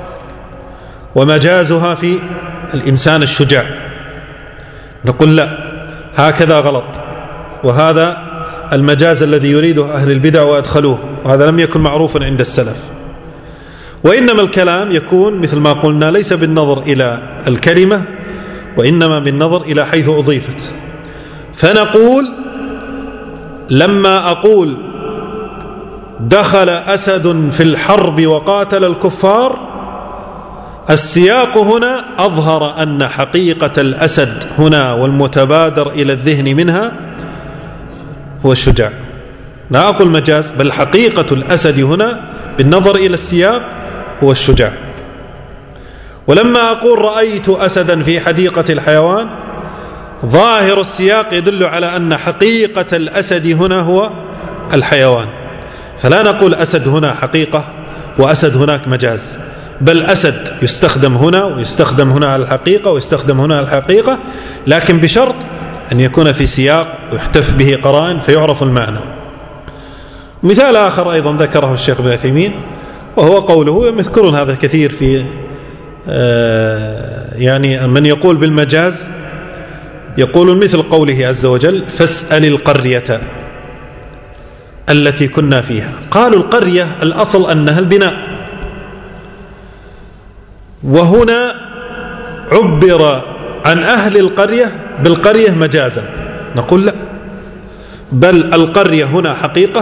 Speaker 1: ومجازها في الإنسان الشجاع، نقول لا، هكذا غلط، وهذا المجاز الذي يريده أهل البدع وأدخلوه، وهذا لم يكن معروفا عند السلف. وإنما الكلام يكون مثل ما قلنا ليس بالنظر إلى الكلمة، وإنما بالنظر إلى حيث أضيفت. فنقول لما أقول دخل أسد في الحرب وقاتل الكفار، السياق هنا أظهر أن حقيقة الأسد هنا والمتبادر إلى الذهن منها هو الشجاع، لا أقول مجاز، بل حقيقة الأسد هنا بالنظر إلى السياق هو الشجاع. ولما أقول رأيت أسدا في حديقة الحيوان، ظاهر السياق يدل على أن حقيقة الأسد هنا هو الحيوان، فلا نقول أسد هنا حقيقة وأسد هناك مجاز، بل أسد يستخدم هنا ويستخدم هنا على الحقيقة ويستخدم هنا على الحقيقة، لكن بشرط أن يكون في سياق ويحتف به قرائن فيعرف المعنى. مثال آخر أيضا ذكره الشيخ ابن عثيمين، وهو قوله، يذكرون هذا كثير في يعني من يقول بالمجاز يقول مثل قوله عز وجل فاسأل القرية التي كنا فيها. قالوا القرية الأصل أنها البناء، وهنا عبر عن أهل القرية بالقرية مجازا، نقول لا، بل القرية هنا حقيقة،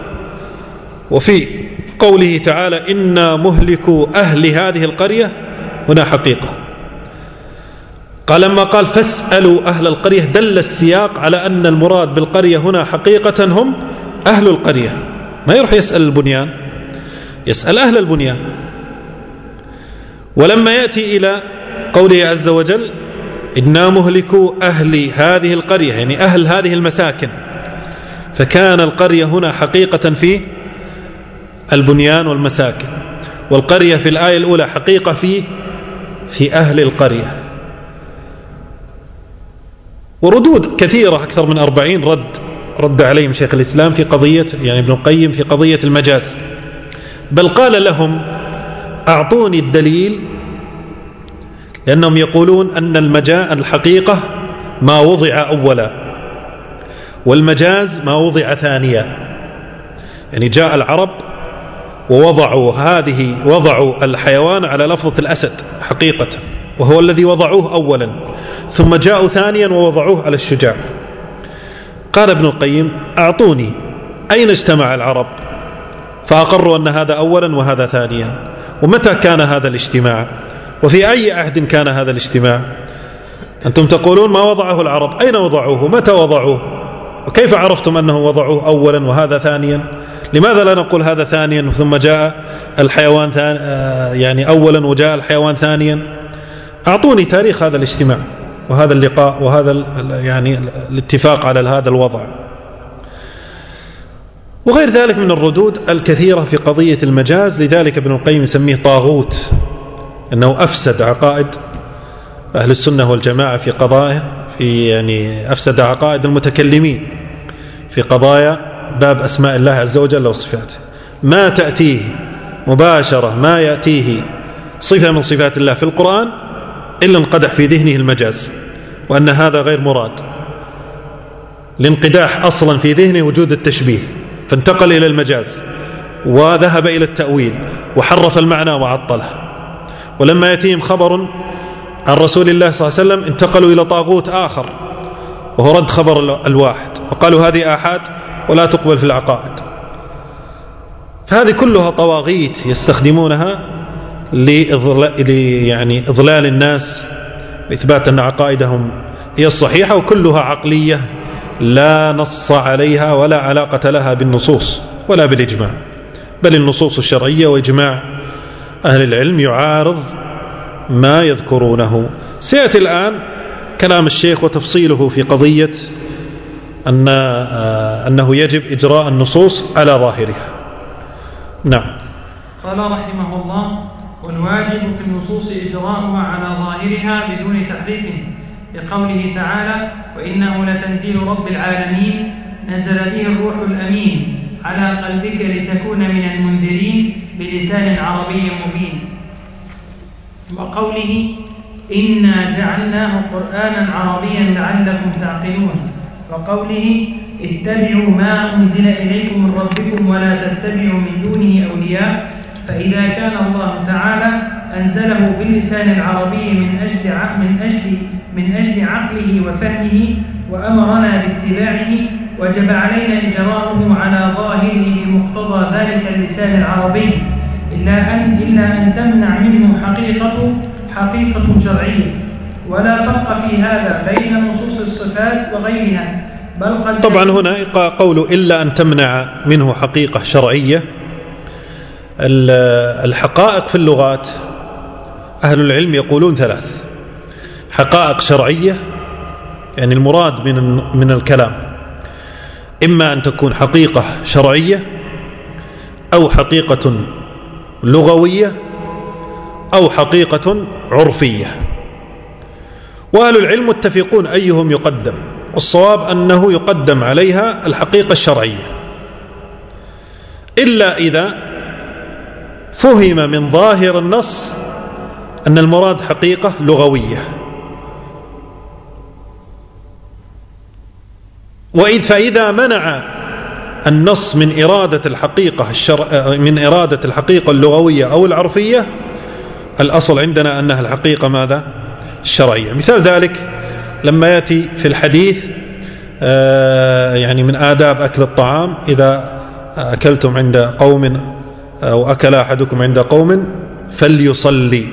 Speaker 1: وفي قوله تعالى إنا مهلكوا أهل هذه القرية هنا حقيقة. قال لما قال فاسألوا أهل القرية دل السياق على أن المراد بالقرية هنا حقيقة هم أهل القرية، ما يروح يسأل البنيان، يسأل أهل البنيان. ولما يأتي إلى قوله عز وجل إنا مهلكوا أهل هذه القرية، يعني أهل هذه المساكن، فكان القرية هنا حقيقة في البنيان والمساكن، والقرية في الآية الأولى حقيقة في في أهل القرية. وردود كثيرة أكثر من أربعين رد رد عليهم شيخ الإسلام في قضية، يعني ابن القيم في قضية المجاز، بل قال لهم أعطوني الدليل، لأنهم يقولون أن المجاز الحقيقة ما وضع أولا والمجاز ما وضع ثانيا، يعني جاء العرب ووضعوا هذه وضعوا الحيوان على لفظة الأسد حقيقة، وهو الذي وضعوه أولا، ثم جاءوا ثانيا ووضعوه على الشجاع. قال ابن القيم أعطوني أين اجتمع العرب فأقروا أن هذا أولا وهذا ثانيا، ومتى كان هذا الاجتماع، وفي أي عهد كان هذا الاجتماع؟ أنتم تقولون ما وضعه العرب، أين وضعوه، متى وضعوه، وكيف عرفتم أنه وضعوه أولا وهذا ثانيا؟ لماذا لا نقول هذا ثانيا ثم جاء الحيوان ثاني يعني أولا وجاء الحيوان ثانيا؟ أعطوني تاريخ هذا الاجتماع وهذا اللقاء وهذا يعني الاتفاق على هذا الوضع. وغير ذلك من الردود الكثيرة في قضية المجاز. لذلك ابن القيم يسميه طاغوت، أنه أفسد عقائد أهل السنة والجماعة في قضايا في يعني أفسد عقائد المتكلمين في قضايا باب أسماء الله عز وجل وصفاته، ما تأتيه مباشرة ما يأتيه صفة من صفات الله في القرآن إلا انقدح في ذهنه المجاز، وأن هذا غير مراد، لانقداح أصلا في ذهنه وجود التشبيه، فانتقل إلى المجاز وذهب إلى التأويل وحرف المعنى وعطله. ولما يأتيهم خبر عن رسول الله صلى الله عليه وسلم انتقلوا إلى طاغوت آخر وهو رد خبر الواحد، وقالوا هذه آحاد ولا تقبل في العقائد. فهذه كلها طواغيت يستخدمونها لإضلال يعني إضلال الناس وإثبات أن عقائدهم هي الصحيحة، وكلها عقلية لا نص عليها ولا علاقة لها بالنصوص ولا بالإجماع، بل النصوص الشرعية وإجماع أهل العلم يعارض ما يذكرونه. سيأتي الآن كلام الشيخ وتفصيله في قضية أن أنه يجب إجراء النصوص على ظاهرها. نعم.
Speaker 2: قال رحمه الله: والواجب في النصوص إجراءها على ظاهرها بدون تحريف، لقوله تعالى: وإنه لتنزيل رب العالمين نزل به الروح الأمين على قلبك لتكون من المنذرين بلسان عربي مبين. وقوله: إنا جعلناه قرآنا عربيا لعلكم تعقلون. وقوله: اتبعوا ما أنزل إليكم من ربكم ولا تتبعوا من دونه أولياء. فإذا كان الله تعالى أنزله باللسان العربي من أجل من أجل من أجل عقله وفهمه وأمرنا باتباعه، وجب علينا إجراؤه على ظاهره بمقتضى ذلك اللسان العربي، إلا أن إلا أن تمنع منه حقيقة حقيقة شرعية. ولا فرق في هذا بين نصوص الصفات وغيرها، بل قد
Speaker 1: طبعا هنا قوله إلا أن تمنع منه حقيقة شرعية. الحقائق في اللغات أهل العلم يقولون ثلاث: حقائق شرعية، يعني المراد من من الكلام إما أن تكون حقيقة شرعية أو حقيقة لغوية أو حقيقة عرفية. وأهل العلم متفقون أيهم يقدم، والصواب أنه يقدم عليها الحقيقة الشرعية، إلا إذا فهم من ظاهر النص أن المراد حقيقة لغوية. فإذا منع النص من إرادة الحقيقة الشرع من إرادة الحقيقة اللغوية أو العرفية، الأصل عندنا أنها الحقيقة ماذا؟ الشرعية. مثال ذلك لما يأتي في الحديث يعني من آداب أكل الطعام: إذا أكلتم عند قوم أو أكل أحدكم عند قوم فليصلي.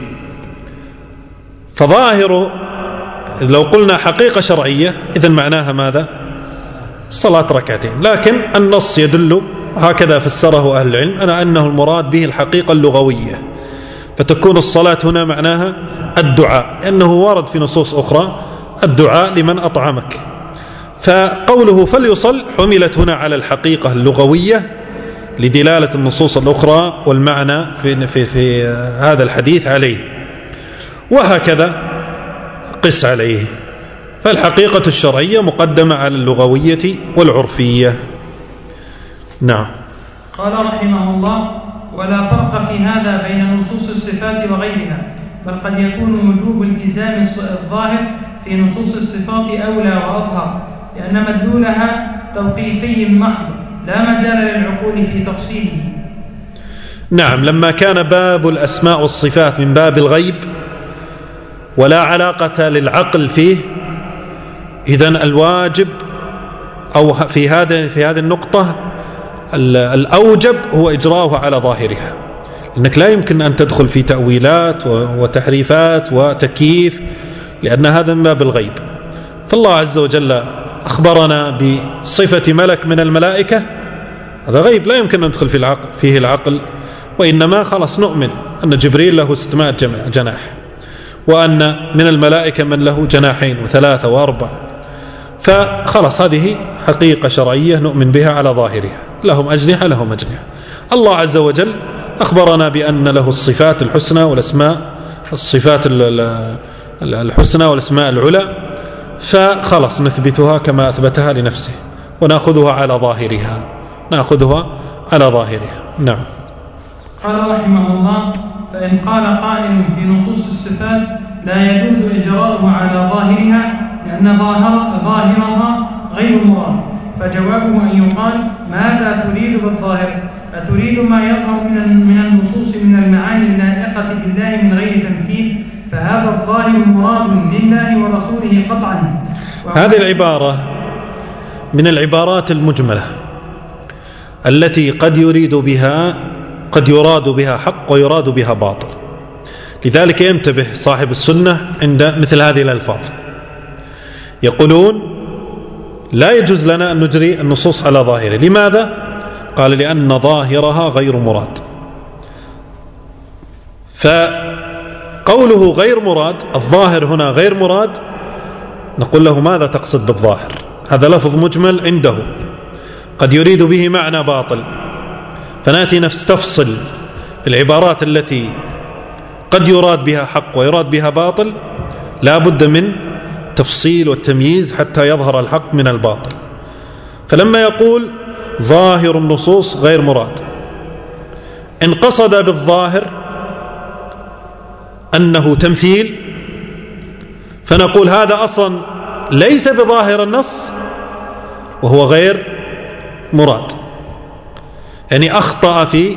Speaker 1: فظاهر لو قلنا حقيقة شرعية إذن معناها ماذا؟ صلاة ركعتين، لكن النص يدل هكذا فسره أهل العلم أنا أنه المراد به الحقيقة اللغوية، فتكون الصلاة هنا معناها الدعاء، لأنه ورد في نصوص أخرى الدعاء لمن أطعمك. فقوله فليصل حملت هنا على الحقيقة اللغوية لدلالة النصوص الأخرى والمعنى في, في, في هذا الحديث عليه، وهكذا قس عليه. فالحقيقة الشرعية مقدمة على اللغوية والعرفية. نعم.
Speaker 2: قال رحمه الله: ولا فرق في هذا بين نصوص الصفات وغيرها، بل قد يكون وجوب التزام الظاهر في نصوص الصفات أولى وأظهر، لأن مدلولها توقيفي محض لا مجال للعقول في تفصيله.
Speaker 1: نعم. لما كان باب الأسماء والصفات من باب الغيب ولا علاقة للعقل فيه، إذن الواجب أو في هذا في هذه النقطة الأوجب هو إجراؤه على ظاهرها، لأنك لا يمكن أن تدخل في تأويلات وتحريفات وتكييف، لأن هذا من باب الغيب. فالله عز وجل أخبرنا بصفة ملك من الملائكة، هذا غيب لا يمكن أن ندخل في العقل فيه العقل، وإنما خلاص نؤمن أن جبريل له ستمائة جناح، وأن من الملائكة من له جناحين وثلاثة وأربع، فخلاص هذه حقيقة شرعية نؤمن بها على ظاهرها، لهم أجنحة لهم أجنحة. الله عز وجل أخبرنا بأن له الصفات الحسنى والأسماء الصفات الحسنى والأسماء العلى، فخلاص نثبتها كما أثبتها لنفسه ونأخذها على ظاهرها. نأخذها على ظاهرها. نعم.
Speaker 2: قال رحمه الله: فإن قال قائل في نصوص الصفات لا يجوز إجراؤه على ظاهرها لأن ظاهر ظاهرها غير مراد، فجوابه أن يقال: ماذا تريد بالظاهر؟ أتريد ما يظهر من من النصوص من المعاني اللائقة بالله من غير تمثيل؟ فهذا الظاهر مراد لله ورسوله قطعا.
Speaker 1: هذه العبارة من العبارات المجملة التي قد يريد بها قد يراد بها حق ويراد بها باطل، لذلك ينتبه صاحب السنة عند مثل هذه الألفاظ. يقولون لا يجوز لنا أن نجري النصوص على ظاهره. لماذا؟ قال: لأن ظاهرها غير مراد. فقوله غير مراد، الظاهر هنا غير مراد، نقول له: ماذا تقصد بالظاهر؟ هذا لفظ مجمل عنده قد يريد به معنى باطل، فنأتي نستفصل في العبارات التي قد يراد بها حق ويراد بها باطل، لا بد من تفصيل والتمييز حتى يظهر الحق من الباطل. فلما يقول ظاهر النصوص غير مراد، إن قصد بالظاهر أنه تمثيل فنقول هذا أصلا ليس بظاهر النص وهو غير مراد، يعني أخطأ في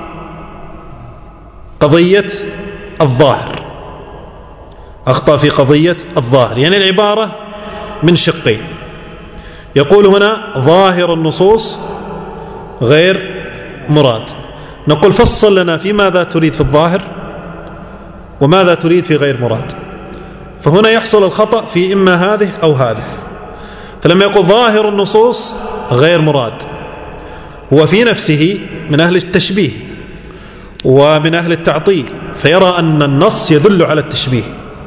Speaker 1: قضية الظاهر، أخطأ في قضية الظاهر. يعني العبارة من شقين، يقول هنا ظاهر النصوص غير مراد، نقول فصل لنا في ماذا تريد في الظاهر وماذا تريد في غير مراد، فهنا يحصل الخطأ في إما هذه أو هذه. فلما يقول ظاهر النصوص غير مراد، هو في نفسه من أهل التشبيه ومن أهل التعطيل، فيرى أن النص يدل على التشبيه،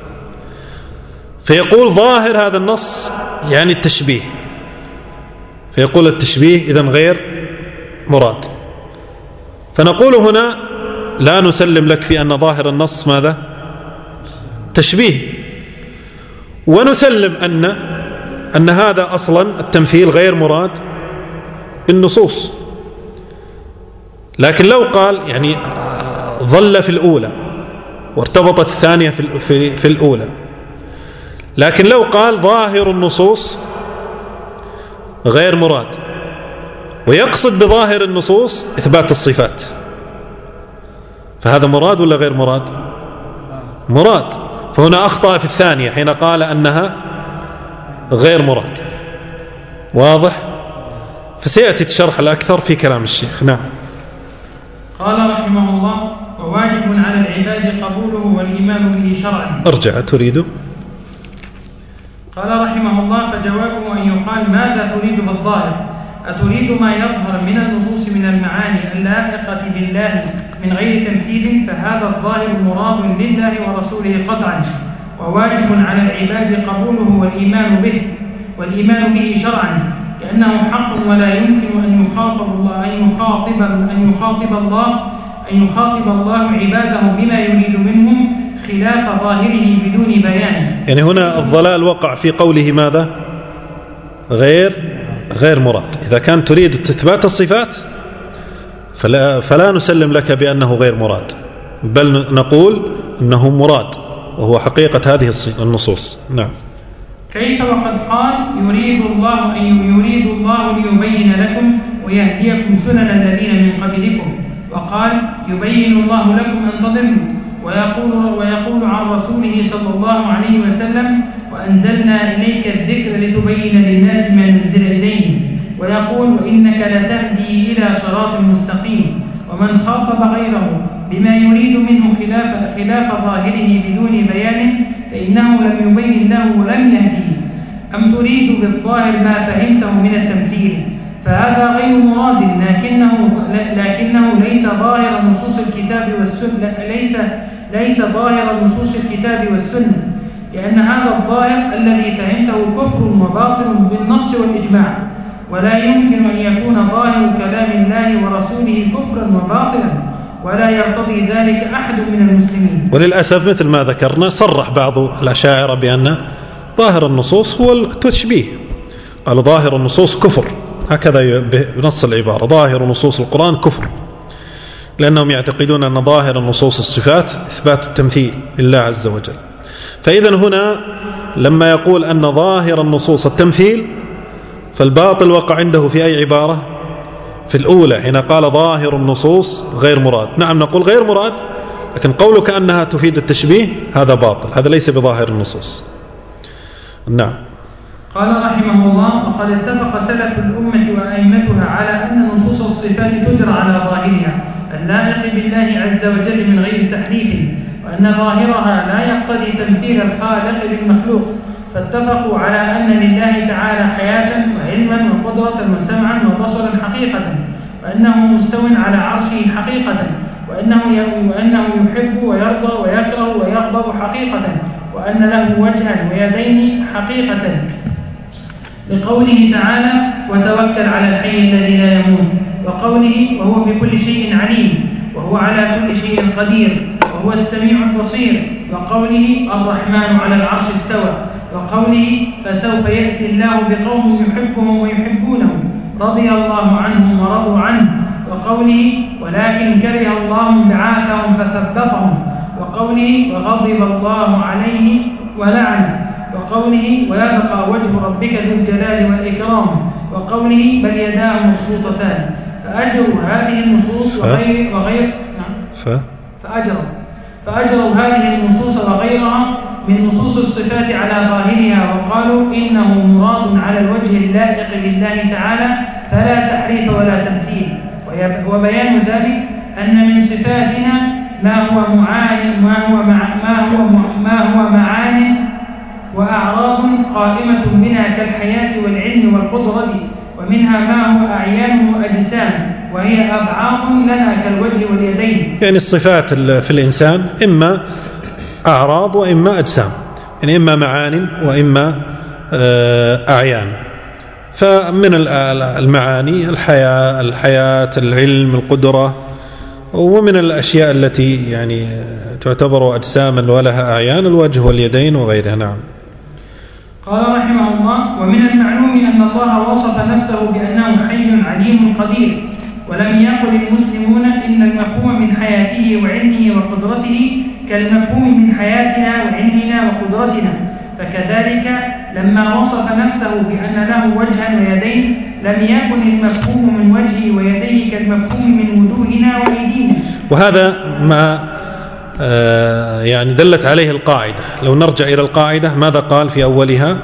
Speaker 1: فيقول ظاهر هذا النص يعني التشبيه، فيقول التشبيه إذن غير مراد. فنقول هنا لا نسلم لك في أن ظاهر النص ماذا؟ تشبيه، ونسلم أن أن هذا أصلا التمثيل غير مراد بالنصوص. لكن لو قال يعني ظل في الأولى وارتبطت الثانية في, في, في الأولى، لكن لو قال ظاهر النصوص غير مراد ويقصد بظاهر النصوص إثبات الصفات، فهذا مراد ولا غير مراد؟ مراد. فهنا أخطأ في الثانية حين قال أنها غير مراد. واضح؟ فسيأتي الشرح الأكثر في كلام الشيخ. نعم.
Speaker 2: قال رحمه الله: وواجب على العباد قبوله والإيمان به شرعا.
Speaker 1: ارجع تريد.
Speaker 2: قال رحمه الله: فجوابه أن يقال: ماذا تريد بالظاهر؟ أتريد ما يظهر من النصوص من المعاني اللائقة بالله من غير تمثيل؟ فهذا الظاهر مراد لله ورسوله قطعا، وواجب على العباد قبوله والإيمان به والإيمان به شرعا، لأنه حق ولا يمكن أن يخاطب الله أن يخاطب أن يخاطب الله أن يخاطب الله عباده بما يريد منهم خلاف ظاهره بدون بيان.
Speaker 1: يعني هنا الضلال وقع في قوله ماذا؟ غير غير مراد. إذا كان تريد إثبات الصفات فلا, فلا نسلم لك بأنه غير مراد، بل نقول أنه مراد وهو حقيقة هذه النصوص. نعم.
Speaker 2: كيف وقد قال: يريد الله أن يريد الله ليبين لكم ويهديكم سنن الذين من قبلكم، وقال: يبين الله لكم أن تضلوا. ويقول, ويقول عن رسوله صلى الله عليه وسلم: وأنزلنا إليك الذكر لتبين للناس ما نزل إليهم. ويقول: وإنك لتهدي إلى صراط مستقيم. ومن خاطب غيره بما يريد منه خلاف, خلاف ظاهره بدون بيان فإنه لم يبين له ولم يهديه. أم تريد بالظاهر ما فهمته من التمثيل؟ فهذا غير مراد، لكنه, لكنه ليس ظاهر نصوص الكتاب والسنة ليس, ليس ظاهر نصوص الكتاب والسنة لأن هذا الظاهر الذي فهمته كفر وباطل بالنص والإجماع، ولا يمكن أن يكون ظاهر كلام الله ورسوله كفرا وباطلا، ولا يرتضي ذلك أحد من المسلمين.
Speaker 1: وللأسف مثل ما ذكرنا صرح بعض الأشاعرة بأن ظاهر النصوص هو التشبيه، قال ظاهر النصوص كفر هكذا بنص العبارة: ظاهر نصوص القرآن كفر، لأنهم يعتقدون أن ظاهر نصوص الصفات إثبات التمثيل لله عز وجل. فإذا هنا لما يقول أن ظاهر النصوص التمثيل، فالباطل وقع عنده في أي عبارة؟ في الأولى حين قال ظاهر النصوص غير مراد. نعم نقول غير مراد، لكن قولك أنها تفيد التشبيه هذا باطل، هذا ليس بظاهر النصوص. نعم.
Speaker 2: قال رحمه الله: وقد اتفق سلف الأمة وأئمتها على أن نصوص الصفات تجرى على ظاهرها اللائق بالله عز وجل من غير تحريف، وأن ظاهرها لا يقتضي تمثيل الخالق بالمخلوق، فاتفقوا على أن لله تعالى حياة وعلما وقدرة وسمعا وبصرا حقيقة، وأنه مستو على عرشه حقيقة، وأنه وأنه يحب ويرضى ويكره ويغضب حقيقة، وأن له وجها ويدين حقيقة، لقوله تعالى: وتوكل على الحي الذي لا يموت، وقوله: وهو بكل شيء عليم، وهو على كل شيء قدير، وهو السميع البصير، وقوله: الرحمن على العرش استوى، وقوله: فسوف يأتي الله بقوم يحبهم ويحبونه رضي الله عنهم ورضوا عنه، وقوله: ولكن كره الله بعاثهم فثبطهم، وقوله: وغضب الله عليه ولعنه، وقوله: ويبقى وجه ربك ذو الجلال والإكرام، وقوله: بل يداه مبسوطتان. فأجروا هذه النصوص وغير وغير ف... فأجروا فأجروا هذه النصوص وغيرها من نصوص الصفات على ظاهرها، وقالوا إنه مراد على الوجه اللائق بالله تعالى، فلا تحريف ولا تمثيل. وبيان ذلك أن من صفاتنا ما هو معان ما هو مع ما هو ما هو معان وأعراض قائمة بنا كالحياة والعلم والقدرة، ومنها ما هو أعيان وأجسام، وهي أبعاض لنا كالوجه واليدين.
Speaker 1: يعني الصفات في الإنسان إما أعراض وإما أجسام، يعني إما معان وإما أعيان. فمن المعاني الحياة الحياة العلم القدرة، ومن الأشياء التي يعني تعتبر أجساما ولها أعيان الوجه واليدين وغيرها. نعم.
Speaker 2: قال رحمه الله: ومن المعلوم أن الله وصف نفسه بأنه حي عليم قدير، ولم يقل المسلمون إن المفهوم من حياته وعلمه وقدرته كالمفهوم من حياتنا وعلمنا وقدرتنا، فكذلك لما وصف نفسه بأن له وجها ويدين لم يكن المفهوم من وجهه ويديه كالمفهوم من وجوهنا وأيدينا.
Speaker 1: وهذا ما آه يعني دلت عليه القاعدة. لو نرجع إلى القاعدة ماذا قال في أولها؟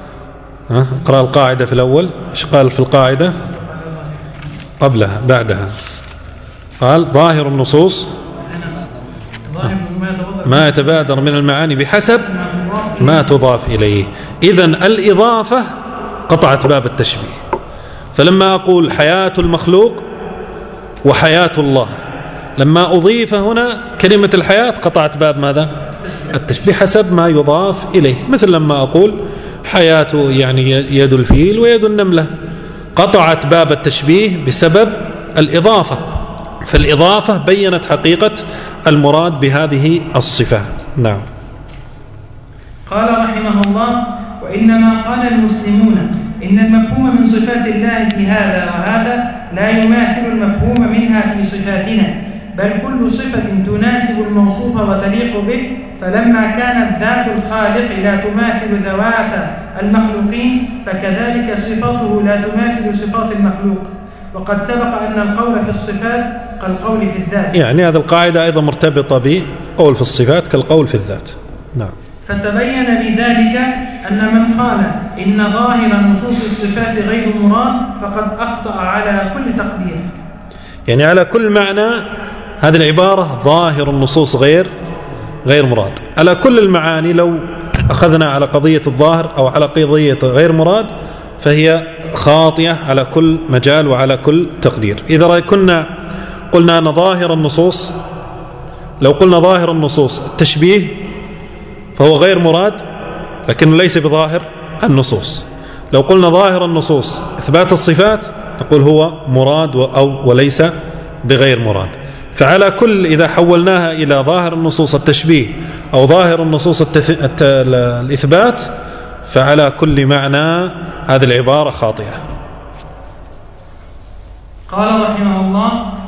Speaker 1: ها اقرأ القاعدة في الأول. إيش قال في القاعدة قبلها بعدها؟ قال: ظاهر النصوص ما يتبادر من المعاني بحسب ما تضاف إليه. إذن الإضافة قطعت باب التشبيه. فلما أقول حياة المخلوق وحياة الله، لما أضيف هنا كلمة الحياة قطعت باب ماذا؟ التشبيه حسب ما يضاف إليه. مثل لما أقول حياة يعني يد الفيل ويد النملة، قطعت باب التشبيه بسبب الإضافة. فالإضافة بينت حقيقة المراد بهذه الصفات. نعم.
Speaker 2: قال رحمه الله: وإنما قال المسلمون إن المفهوم من صفات الله في هذا وهذا لا يماثل المفهوم منها في صفاتنا، بل كل صفة تناسب الموصوف وتليق به. فلما كانت ذات الخالق لا تماثل ذوات المخلوقين، فكذلك صفاته لا تماثل صفات المخلوق. وقد سبق أن القول في الصفات كالقول في الذات. يعني
Speaker 1: هذه القاعدة أيضا مرتبطة بقول في الصفات كالقول في الذات. نعم.
Speaker 2: فتبين بذلك أن من قال إن ظاهر نصوص الصفات غير مراد فقد أخطأ على كل تقدير.
Speaker 1: يعني على كل معنى هذه العبارة ظاهر النصوص غير غير مراد. على كل المعاني لو أخذنا على قضية الظاهر أو على قضية غير مراد فهي خاطئة على كل مجال وعلى كل تقدير. إذا كنا قلنا أن ظاهر النصوص، لو قلنا ظاهر النصوص التشبيه فهو غير مراد لكنه ليس بظاهر النصوص. لو قلنا ظاهر النصوص إثبات الصفات نقول هو مراد أو وليس بغير مراد. فعلى كل إذا حولناها إلى ظاهر النصوص التشبيه أو ظاهر النصوص التث... الت... الإثبات فعلى كل معنى هذه العبارة خاطئة.
Speaker 2: قال رحمه الله: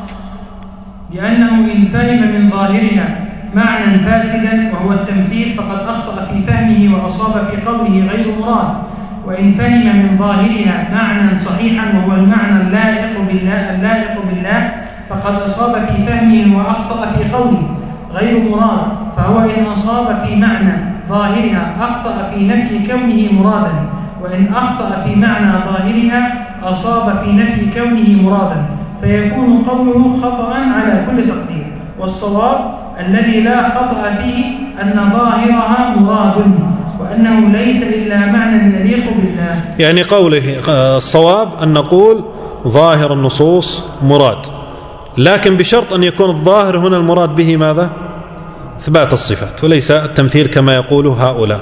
Speaker 2: لأنه إن فهم من ظاهرها معنى فاسدا وهو التمثيل فقد أخطأ في فهمه وأصاب في قوله غير مراد، وإن فهم من ظاهرها معنى صحيحا وهو المعنى اللائق بالله, اللائق بالله فقد أصاب في فهمه وأخطأ في قوله غير مراد، فهو إن أصاب في معنى ظاهرها أخطأ في نفي كونه مرادا، وإن أخطأ في معنى ظاهرها أصاب في نفي كونه مرادا، فيكون قوله خطأ على كل تقدير. والصواب الذي لا خطأ فيه أن ظاهرها مراد، وأنه ليس إلا معنى يليق بالله.
Speaker 1: يعني قوله الصواب أن نقول ظاهر النصوص مراد، لكن بشرط أن يكون الظاهر هنا المراد به ماذا؟ إثبات الصفات وليس التمثيل كما يقول هؤلاء.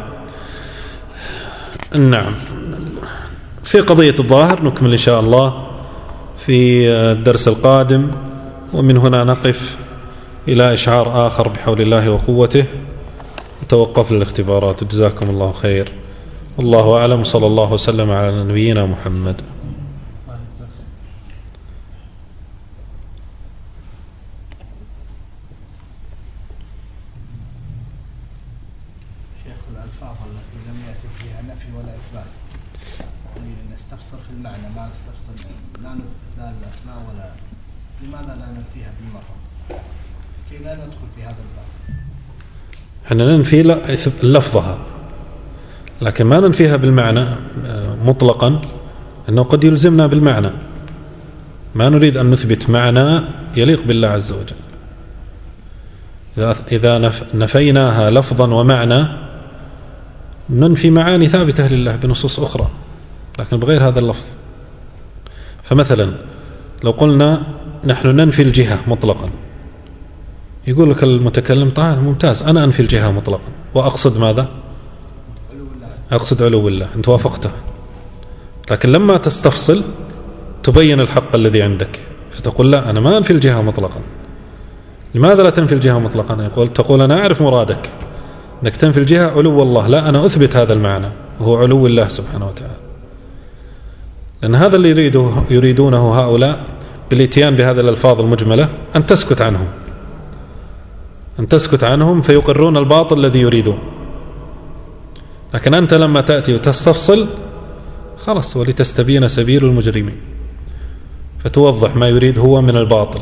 Speaker 1: نعم. في قضية الظاهر نكمل إن شاء الله في الدرس القادم، ومن هنا نقف إلى إشعار آخر بحول الله وقوته، وتوقف للاختبارات. جزاكم الله خير، والله أعلم، صلى الله وسلم على نبينا محمد.
Speaker 3: شيخ، الألفاظ التي لم يأتي فيها نفي ولا إثبات نستفسر في المعنى، ما نستفسر لا نثبت لا الأسماء ولا، لماذا لا ننفيها بالمرة كي لا ندخل في هذا الباب؟
Speaker 1: احنا ننفي لفظها لكن ما ننفيها بالمعنى مطلقا، أنه قد يلزمنا بالمعنى، ما نريد أن نثبت معنى يليق بالله عز وجل. إذا نفيناها لفظا ومعنى ننفي معاني ثابتة لله بنصوص أخرى لكن بغير هذا اللفظ. فمثلا لو قلنا نحن ننفي الجهة مطلقا، يقول لك المتكلم طيب ممتاز، أنا أنفي الجهة مطلقا وأقصد ماذا؟ أقصد علو الله، أنت وافقته، لكن لما تستفصل تبين الحق الذي عندك فتقول لا أنا ما أنفي الجهة مطلقا. لماذا لا تنفي الجهة مطلقا؟ يقول تقول أنا أعرف مرادك أنك تنفي الجهة علو الله، لا أنا أثبت هذا المعنى وهو علو الله سبحانه وتعالى. لأن هذا اللي يريده يريدونه هؤلاء بالاتيان بهذه الألفاظ المجملة، أن تسكت عنهم أن تسكت عنهم فيقرون الباطل الذي يريدون. لكن أنت لما تأتي وتستفصل خلاص، ولتستبين سبيل المجرمين، فتوضح ما يريد هو من الباطل.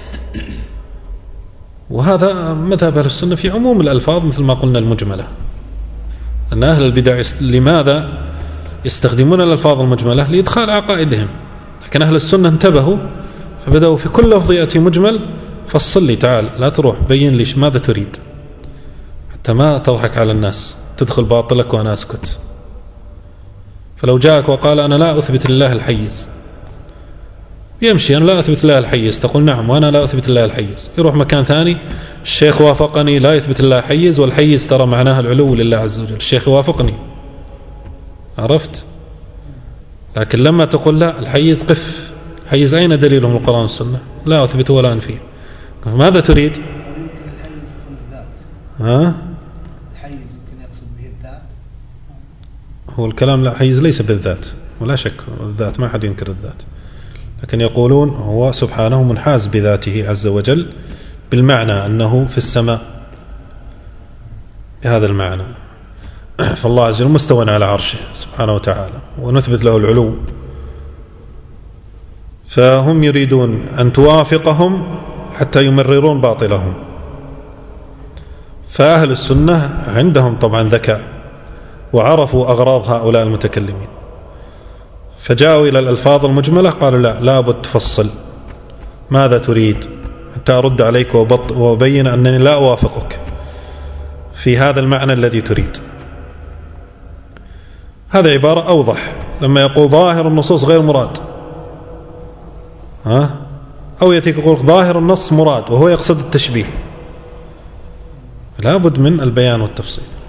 Speaker 1: وهذا مذهب أهل السنة في عموم الألفاظ مثل ما قلنا المجملة، أن أهل البدع لماذا يستخدمون الألفاظ المجملة؟ لإدخال عقائدهم. لكن أهل السنة انتبهوا فبدأوا في كل لفظ يأتي مجمل فصل لي، تعال لا تروح بين لي ماذا تريد حتى ما تضحك على الناس، تدخل باطلك وأنا أسكت. فلو جاءك وقال أنا لا أثبت لله الحيز، يمشي أنا لا أثبت لله الحيز، تقول نعم وأنا لا أثبت لله الحيز، يروح مكان ثاني الشيخ وافقني لا يثبت لله حيز، والحيز ترى معناها العلو لله عز وجل، الشيخ وافقني، عرفت؟ لكن لما تقول لا الحيز قف، حيز أين دليله من القرآن والسنة؟ لا أثبته ولا أنفيه. ماذا تريد؟
Speaker 3: يمكن الحيز يكون الذات.
Speaker 1: ها؟
Speaker 3: الحيز يمكن يقصد به الذات.
Speaker 1: هو الكلام لا، حيز ليس بالذات ولا شك، الذات ما حد ينكر الذات، لكن يقولون هو سبحانه منحاز بذاته عز وجل بالمعنى أنه في السماء بهذا المعنى، فالله عز وجل مستوى على عرشه سبحانه وتعالى ونثبت له العلو. فهم يريدون أن توافقهم حتى يمررون باطلهم. فأهل السنة عندهم طبعا ذكاء وعرفوا أغراض هؤلاء المتكلمين، فجاءوا إلى الألفاظ المجملة قالوا لا لابد تفصل ماذا تريد حتى أرد عليك وأبين أنني لا أوافقك في هذا المعنى الذي تريد. هذا عبارة أوضح لما يقول ظاهر النصوص غير مراد، ها؟ أو يأتيك يقول ظاهر النص مراد وهو يقصد التشبيه، لا بد من البيان والتفصيل.